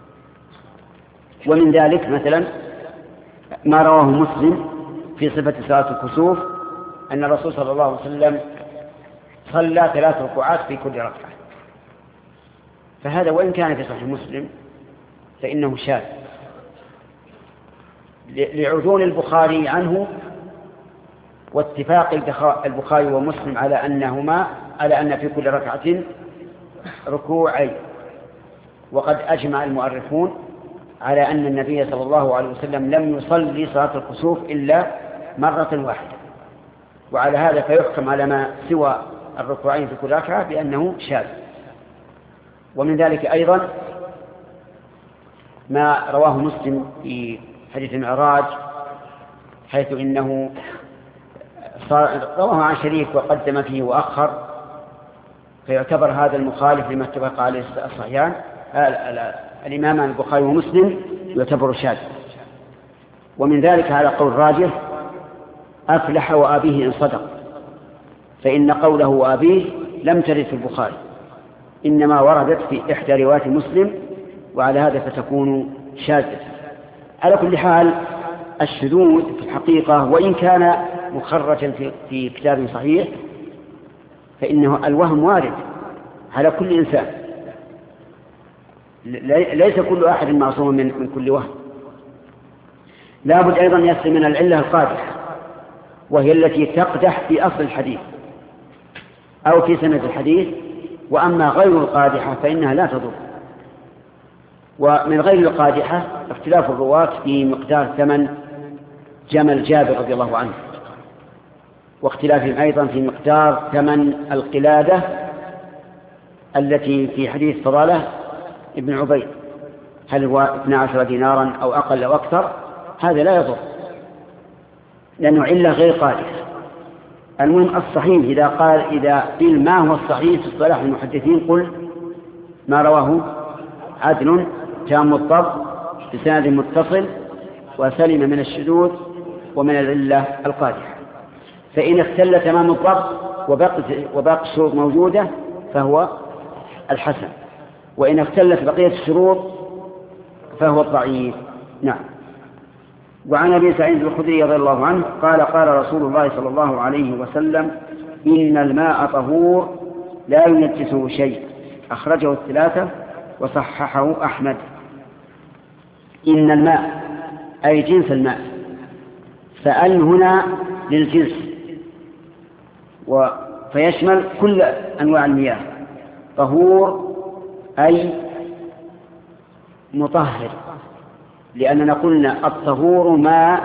ومن ذلك مثلا ما رواه مسلم في صفة صلاة الكسوف أن الرسول صلى الله عليه وسلم صلى 3 ركوعات في كل ركعة، فهذا وإن كان في صحيح مسلم فإنه شاذ لعدول البخاري عنه، واتفاق البخاري ومسلم على أن في كل ركعة ركوعين. وقد أجمع المؤرخون على أن النبي صلى الله عليه وسلم لم يصلي صلاة الكسوف إلا مرة واحدة، وعلى هذا فيحكم على ما سوى الركوعين في كل ركعة بأنه شاذ. ومن ذلك أيضا ما رواه مسلم في حديث المعراج، حيث إنه رواه عن شريك وقدم فيه وأخر، فيعتبر هذا المخالف لما اتفق عليه الصحيحان الإمام البخاري ومسلم يعتبر شاذ. ومن ذلك على قول راجح أفلح وأبيه إن صدق، فإن قوله وأبيه لم ترد في البخاري، إنما وردت في إحدى روايات مسلم، وعلى هذا فتكون شاذة. على كل حال الشذوذ في الحقيقة وإن كان مخرجا في كتاب صحيح فإنه الوهم وارد على كل إنسان، ليس كل أحد معصوم من كل وهم. لا بد أيضا يسلم من العلة القادحة، وهي التي تقدح في أصل الحديث أو في سند الحديث، وأما غير القادحة فإنها لا تضر. ومن غير القادحة اختلاف الرواة في مقدار ثمن جمل جابر رضي الله عنه، واختلافهم أيضا في مقدار ثمن القلادة التي في حديث فضالة ابن عبيد، هل هو 12 دينارا أو أقل أو أكثر؟ هذا لا يضر لأنه علة غير قادحة. المهم الصحيح إذا قيل ما هو الصحيح في اصطلاح المحدثين قل ما رواه عدل تام الضبط بسند متصل وسلم من الشذوذ ومن العلة القادحة. فإن اختل تمام الضبط وباقي الشروط موجودة فهو الحسن، وإن اختلت بقية الشروط فهو الضعيف. نعم. وعن أبي سعيد الخدري رضي الله عنه قال قال رسول الله صلى الله عليه وسلم إن الماء طهور لا ينجسه شيء، أخرجه الثلاثة وصححه أحمد. إن الماء أي جنس الماء، فأل هنا للجنس فيشمل كل أنواع المياه. طهور أي مطهر، لأننا قلنا الطهور ما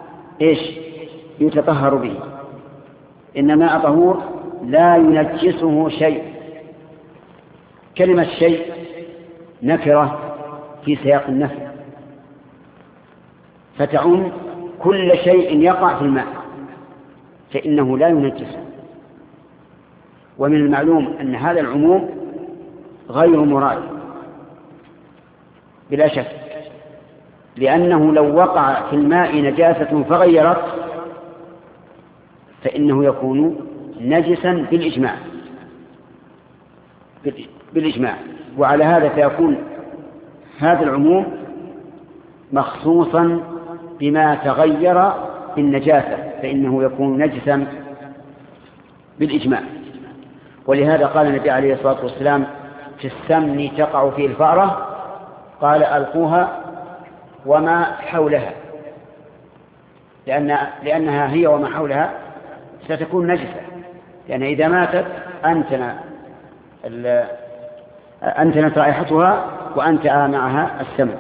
يتطهر به، إن الماء طهور لا ينجسه شيء. كلمة شيء نكرة في سياق النفي فتعم كل شيء يقع في الماء فإنه لا ينجسه. ومن المعلوم أن هذا العموم غير مراد بلا شك، لأنه لو وقع في الماء نجاسة فغيرت فإنه يكون نجسا بالإجماع. وعلى هذا فيكون هذا العموم مخصوصا بما تغير بالنجاسة فإنه يكون نجسا بالإجماع. ولهذا قال النبي عليه الصلاة والسلام في السمن تقع فيه الفأرة قال ألقوها وما حولها، لأنها هي وما حولها ستكون نجسة، لأن إذا ماتت أنتنت رائحتها وأنتأ معها السمن.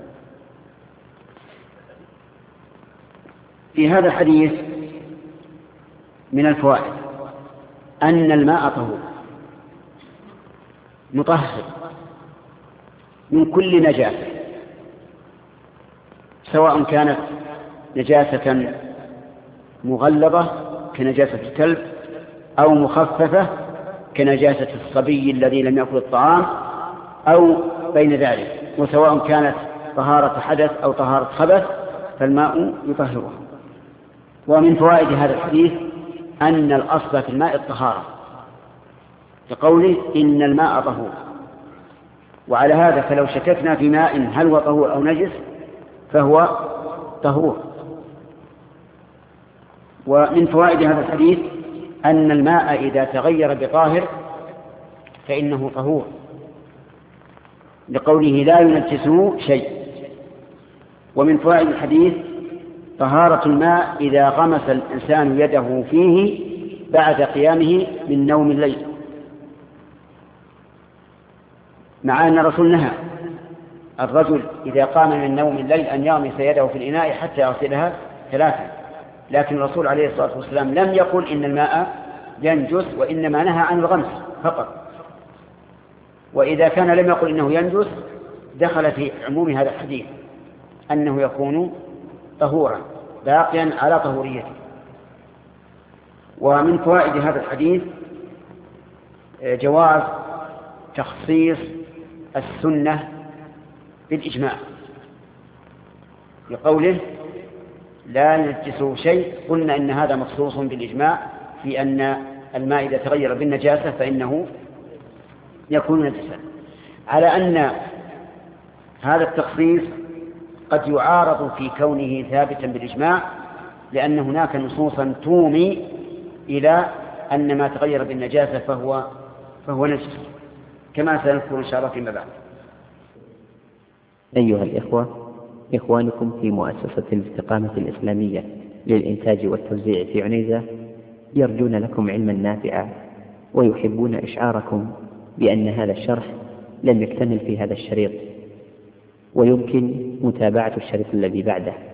في هذا الحديث من الفوائد أن الماء طهور مطهر من كل نجاسة، سواء كانت نجاسة مغلظة كنجاسة الكلب أو مخففة كنجاسة الصبي الذي لم يأكل الطعام أو بين ذلك، وسواء كانت طهارة حدث أو طهارة خبث فالماء يطهرها. ومن فوائد هذا الحديث أن الأصل في الماء الطهارة لقوله إن الماء طهور. وعلى هذا فلو شككنا في ماء هل هو طهور أو نجس فهو طهور. ومن فوائد هذا الحديث أن الماء إذا تغير بطاهر فإنه طهور لقوله لا ينجسه شيء. ومن فوائد الحديث طهارة الماء إذا غمس الإنسان يده فيه بعد قيامه من نوم الليل، مع أن الرسول نهى الرجل إذا قام من نوم الليل أن يغمس يده في الإناء حتى يغسلها 3، لكن الرسول عليه الصلاة والسلام لم يقل إن الماء ينجس، وإنما نهى عن الغمس فقط. وإذا كان لم يقل إنه ينجس دخل في عموم هذا الحديث أنه يكون طهورا باقيا على طهوريته. ومن فوائد هذا الحديث جواز تخصيص السنة بالإجماع لقوله لا ينجسه شيء. قلنا إن هذا مخصوص بالإجماع في أن الماء إذا تغير بالنجاسة فإنه يكون نجسا، على أن هذا التخصيص قد يعارض في كونه ثابتا بالإجماع، لأن هناك نصوصا تومي إلى أن ما تغير بالنجاسة فهو نجس، كما سنذكر إن شاء الله فيما بعد. أيها الإخوة، إخوانكم في مؤسسة الاستقامة الإسلامية للإنتاج والتوزيع في عنيزة يرجون لكم علما نافعا، ويحبون إشعاركم بأن هذا الشرح لم يكتمل في هذا الشريط، ويمكن متابعة الشريط الذي بعده.